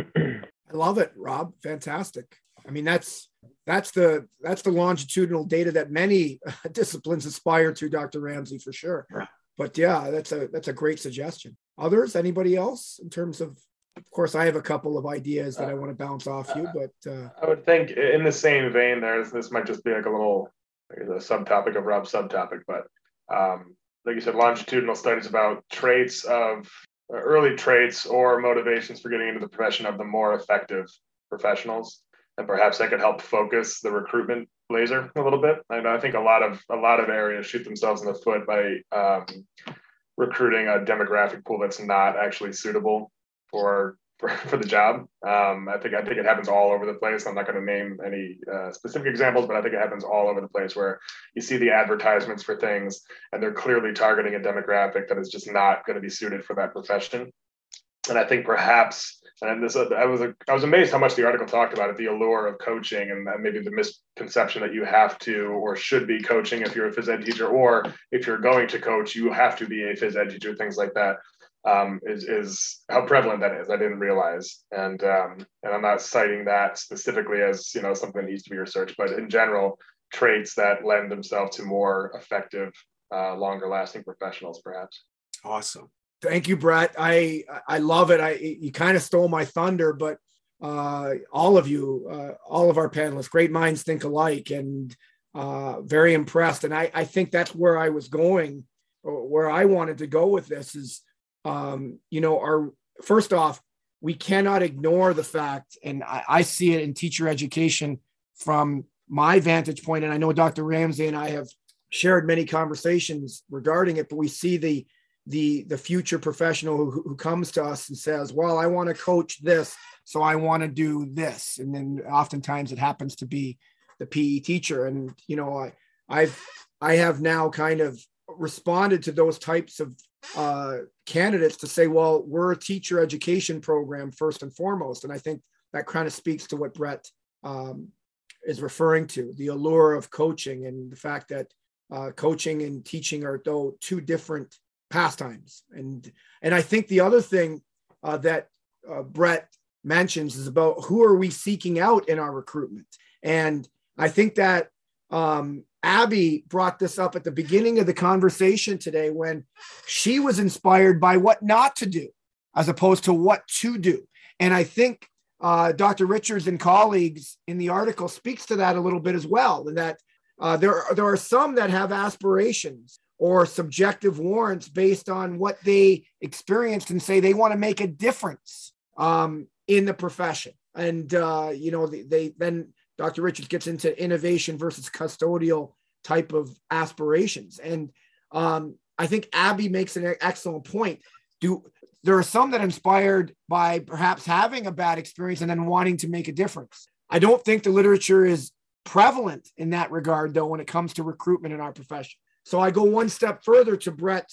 I love it, Rob. Fantastic. I mean, that's that's the that's the longitudinal data that many disciplines aspire to, Doctor Ramsey, for sure. But yeah, that's a that's a great suggestion. Others, anybody else in terms of? Of course, I have a couple of ideas that I want to bounce off you, but uh, I would think in the same vein, there's this might just be like a little like a subtopic of Rob's subtopic, but um, like you said, longitudinal studies about traits of uh, early traits or motivations for getting into the profession of the more effective professionals, and perhaps that could help focus the recruitment laser a little bit. And I think a lot of a lot of areas shoot themselves in the foot by um, recruiting a demographic pool that's not actually suitable for for, for the job. Um, I think I think it happens all over the place. I'm not going to name any uh, specific examples, but I think it happens all over the place where you see the advertisements for things and they're clearly targeting a demographic that is just not going to be suited for that profession. And I think perhaps, and this I was I was amazed how much the article talked about it, the allure of coaching, and maybe the misconception that you have to or should be coaching if you're a phys ed teacher, or if you're going to coach, you have to be a phys ed teacher, things like that. Um, is, is how prevalent that is. I didn't realize. And um, and I'm not citing that specifically as, you know, something that needs to be researched, but in general, traits that lend themselves to more effective, uh, longer lasting professionals, perhaps. Awesome. Thank you, Brett. I, I love it. I, you kind of stole my thunder, but uh, all of you, uh, all of our panelists, great minds think alike, and uh, very impressed. And I, I think that's where I was going, or where I wanted to go with this is, Um, you know, our first off, we cannot ignore the fact, and I, I see it in teacher education from my vantage point, and I know Doctor Ramsey and I have shared many conversations regarding it, but we see the the the future professional who, who comes to us and says, well, I want to coach this, so I want to do this. And then oftentimes it happens to be the P E teacher. And, you know, I, I've, I have now kind of responded to those types of uh, candidates to say, well, we're a teacher education program first and foremost. And I think that kind of speaks to what Brett um, is referring to, the allure of coaching, and the fact that uh, coaching and teaching are though two different pastimes. And, and I think the other thing uh, that uh, Brett mentions is about who are we seeking out in our recruitment. And I think that um, Abby brought this up at the beginning of the conversation today when she was inspired by what not to do as opposed to what to do. And I think uh, Doctor Richards and colleagues in the article speaks to that a little bit as well, and that uh, there, there are some that have aspirations or subjective warrants based on what they experienced and say they want to make a difference um, in the profession. And, uh, you know, they, they then Doctor Richards gets into innovation versus custodial type of aspirations. And um, I think Abby makes an excellent point. Do there are some that are inspired by perhaps having a bad experience and then wanting to make a difference. I don't think the literature is prevalent in that regard, though, when it comes to recruitment in our profession. So I go one step further to Brett's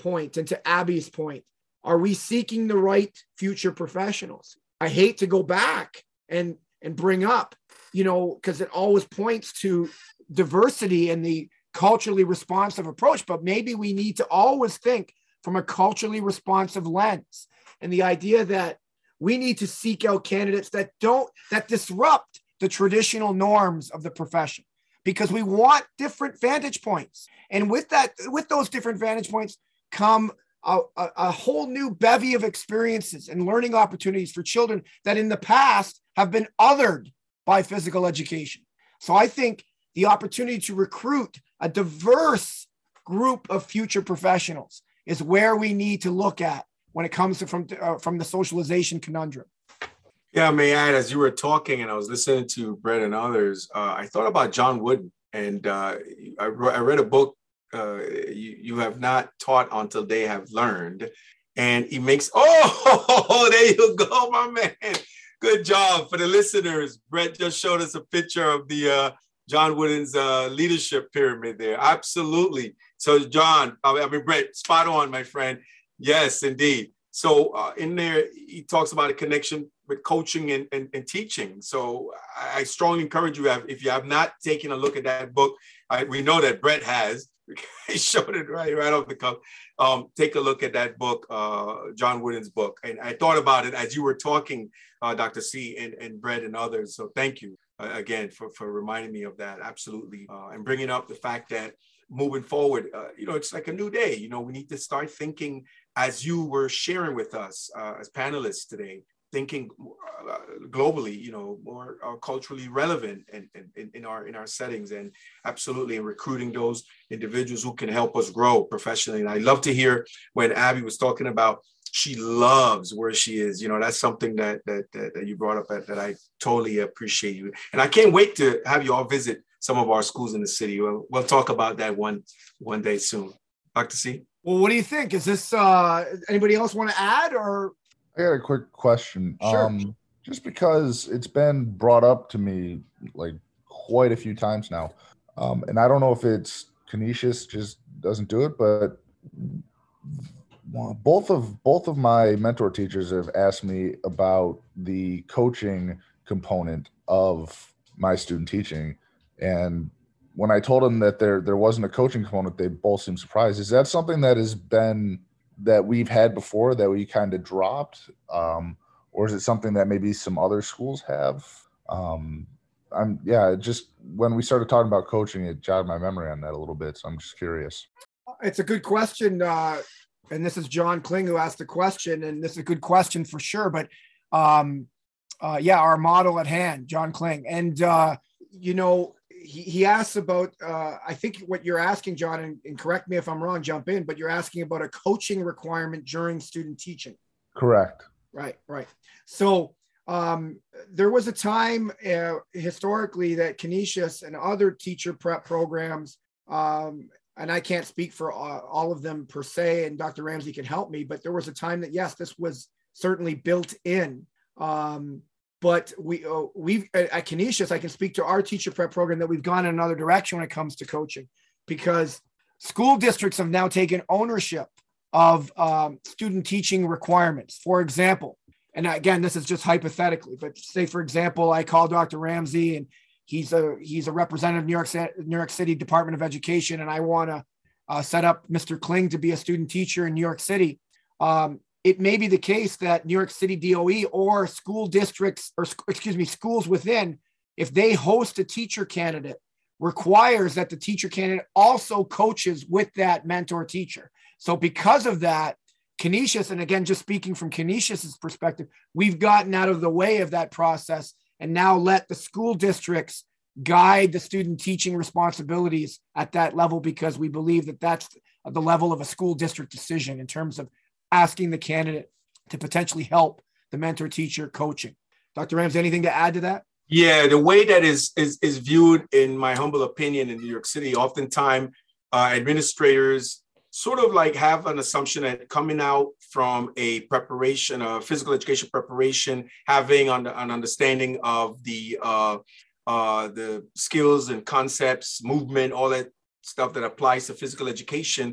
point and to Abby's point, are we seeking the right future professionals? I hate to go back and, and bring up, you know, because it always points to diversity and the culturally responsive approach, but maybe we need to always think from a culturally responsive lens. And the idea that we need to seek out candidates that don't, that disrupt the traditional norms of the profession, because we want different vantage points. And with that, with those different vantage points come a, a, a whole new bevy of experiences and learning opportunities for children that in the past have been othered by physical education. So I think the opportunity to recruit a diverse group of future professionals is where we need to look at when it comes to from, uh, from the socialization conundrum. Yeah, I may add, as you were talking and I was listening to Brett and others, uh, I thought about John Wooden, and uh, I, I read a book, uh, you, you have not taught until they have learned. And he makes, oh, there you go, my man. Good job. For the listeners, Brett just showed us a picture of the uh, John Wooden's uh, leadership pyramid there. Absolutely. So John, I mean, Brett, spot on, my friend. Yes, indeed. So uh, in there, he talks about a connection with coaching and, and, and teaching. So I, I strongly encourage you, if you have not taken a look at that book, I, we know that Brett has. He showed it right, right off the cuff. Um, take a look at that book, uh, John Wooden's book. And I thought about it as you were talking, uh, Doctor C and, and Brett and others. So thank you uh, again for, for reminding me of that. Absolutely. Uh, and bringing up the fact that moving forward, uh, you know, it's like a new day. You know, we need to start thinking, as you were sharing with us uh, as panelists today, thinking uh, globally, you know, more uh, culturally relevant in, in, in our in our settings, and absolutely in recruiting those individuals who can help us grow professionally. And I love to hear when Abby was talking about she loves where she is. You know, that's something that that, that, that you brought up that, that I totally appreciate you. And I can't wait to have you all visit some of our schools in the city. We'll, we'll talk about that one one day soon. Doctor C? Well, what do you think? Is this, uh, anybody else want to add, or? I got a quick question. Sure. Um, just because it's been brought up to me like quite a few times now. Um, and I don't know if it's Canisius just doesn't do it, but both of both of my mentor teachers have asked me about the coaching component of my student teaching. And when I told them that there there wasn't a coaching component, they both seemed surprised. Is that something that has been that we've had before that we kind of dropped, um, or is it something that maybe some other schools have? Um, I'm yeah, just when we started talking about coaching, it jogged my memory on that a little bit. So I'm just curious. It's a good question, uh, and this is John Kling who asked the question, and this is a good question for sure. But um, uh, yeah, our model at hand, John Kling, and uh, you know. He, he asks about, uh, I think what you're asking, John, and, and correct me if I'm wrong, jump in, but you're asking about a coaching requirement during student teaching. Correct. Right, right. So um, there was a time uh, historically that Canisius and other teacher prep programs, um, and I can't speak for uh, all of them per se, and Doctor Ramsey can help me, but there was a time that, yes, this was certainly built in. Um, But we, uh, we've at Canisius, I can speak to our teacher prep program that we've gone in another direction when it comes to coaching, because school districts have now taken ownership of um, student teaching requirements. For example, and again, this is just hypothetically, but say, for example, I call Doctor Ramsey and he's a he's a representative of New York, New York City Department of Education, and I want to uh, set up Mister Kling to be a student teacher in New York City. Um, It may be the case that New York City D O E or school districts, or excuse me, schools within, if they host a teacher candidate, requires that the teacher candidate also coaches with that mentor teacher. So because of that, Canisius, and again, just speaking from Canisius's perspective, we've gotten out of the way of that process and now let the school districts guide the student teaching responsibilities at that level, because we believe that that's the level of a school district decision in terms of asking the candidate to potentially help the mentor teacher coaching. Doctor Ramsey, anything to add to that? Yeah, the way that is is, is viewed, in my humble opinion, in New York City, oftentimes uh, administrators sort of like have an assumption that coming out from a preparation, a physical education preparation, having an, an understanding of the uh, uh, the skills and concepts, movement, all that stuff that applies to physical education,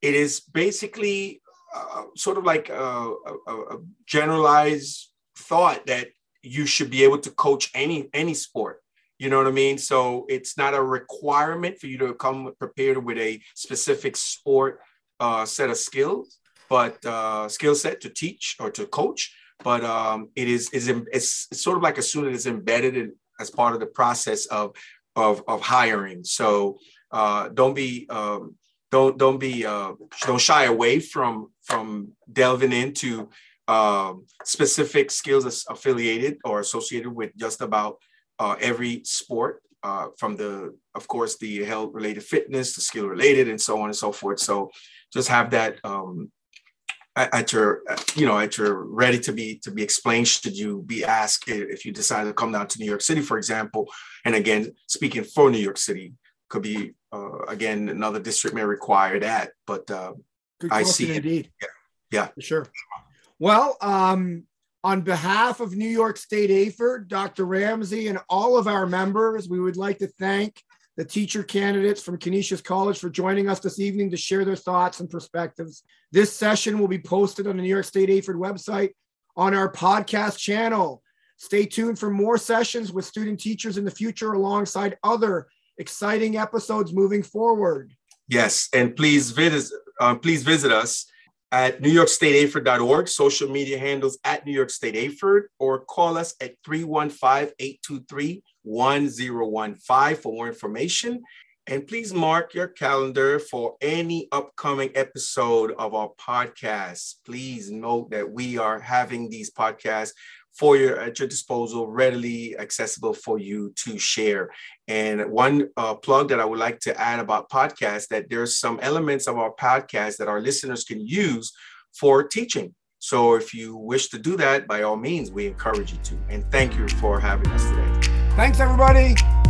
it is basically uh, sort of like a, a, a generalized thought that you should be able to coach any any sport. You know what I mean? So it's not a requirement for you to come prepared with a specific sport uh, set of skills, but uh, skill set to teach or to coach. But um, it is is it's, it's sort of like a student is embedded in, as part of the process of of, of hiring. So uh, don't be um, don't don't be uh, don't shy away from from delving into um, specific skills affiliated or associated with just about uh, every sport. Uh, from the, of course, the health-related fitness, the skill-related, and so on and so forth. So just have that um, at your, you know, at your ready to be to be explained. Should you be asked if you decide to come down to New York City, for example? And again, speaking for New York City, could be uh, again another district may require that, but uh, Good I see it. Indeed. Yeah, yeah, for sure. Well, um, on behalf of New York State A F E R D, Doctor Ramsey, and all of our members, we would like to thank the teacher candidates from Canisius College for joining us this evening to share their thoughts and perspectives. This session will be posted on the New York State A F E R D website on our podcast channel. Stay tuned for more sessions with student teachers in the future alongside other exciting episodes moving forward. Yes, and please visit, uh, please visit us at new york state a f e r dot org, social media handles at New York State A F E R D, or call us at three one five, eight two three, one zero one five for more information. And please mark your calendar for any upcoming episode of our podcast. Please note that we are having these podcasts for your at your disposal, readily accessible for you to share. And one uh, plug that I would like to add about podcasts, that there's some elements of our podcast that our listeners can use for teaching. So if you wish to do that, by all means, we encourage you to. And thank you for having us today. Thanks, everybody.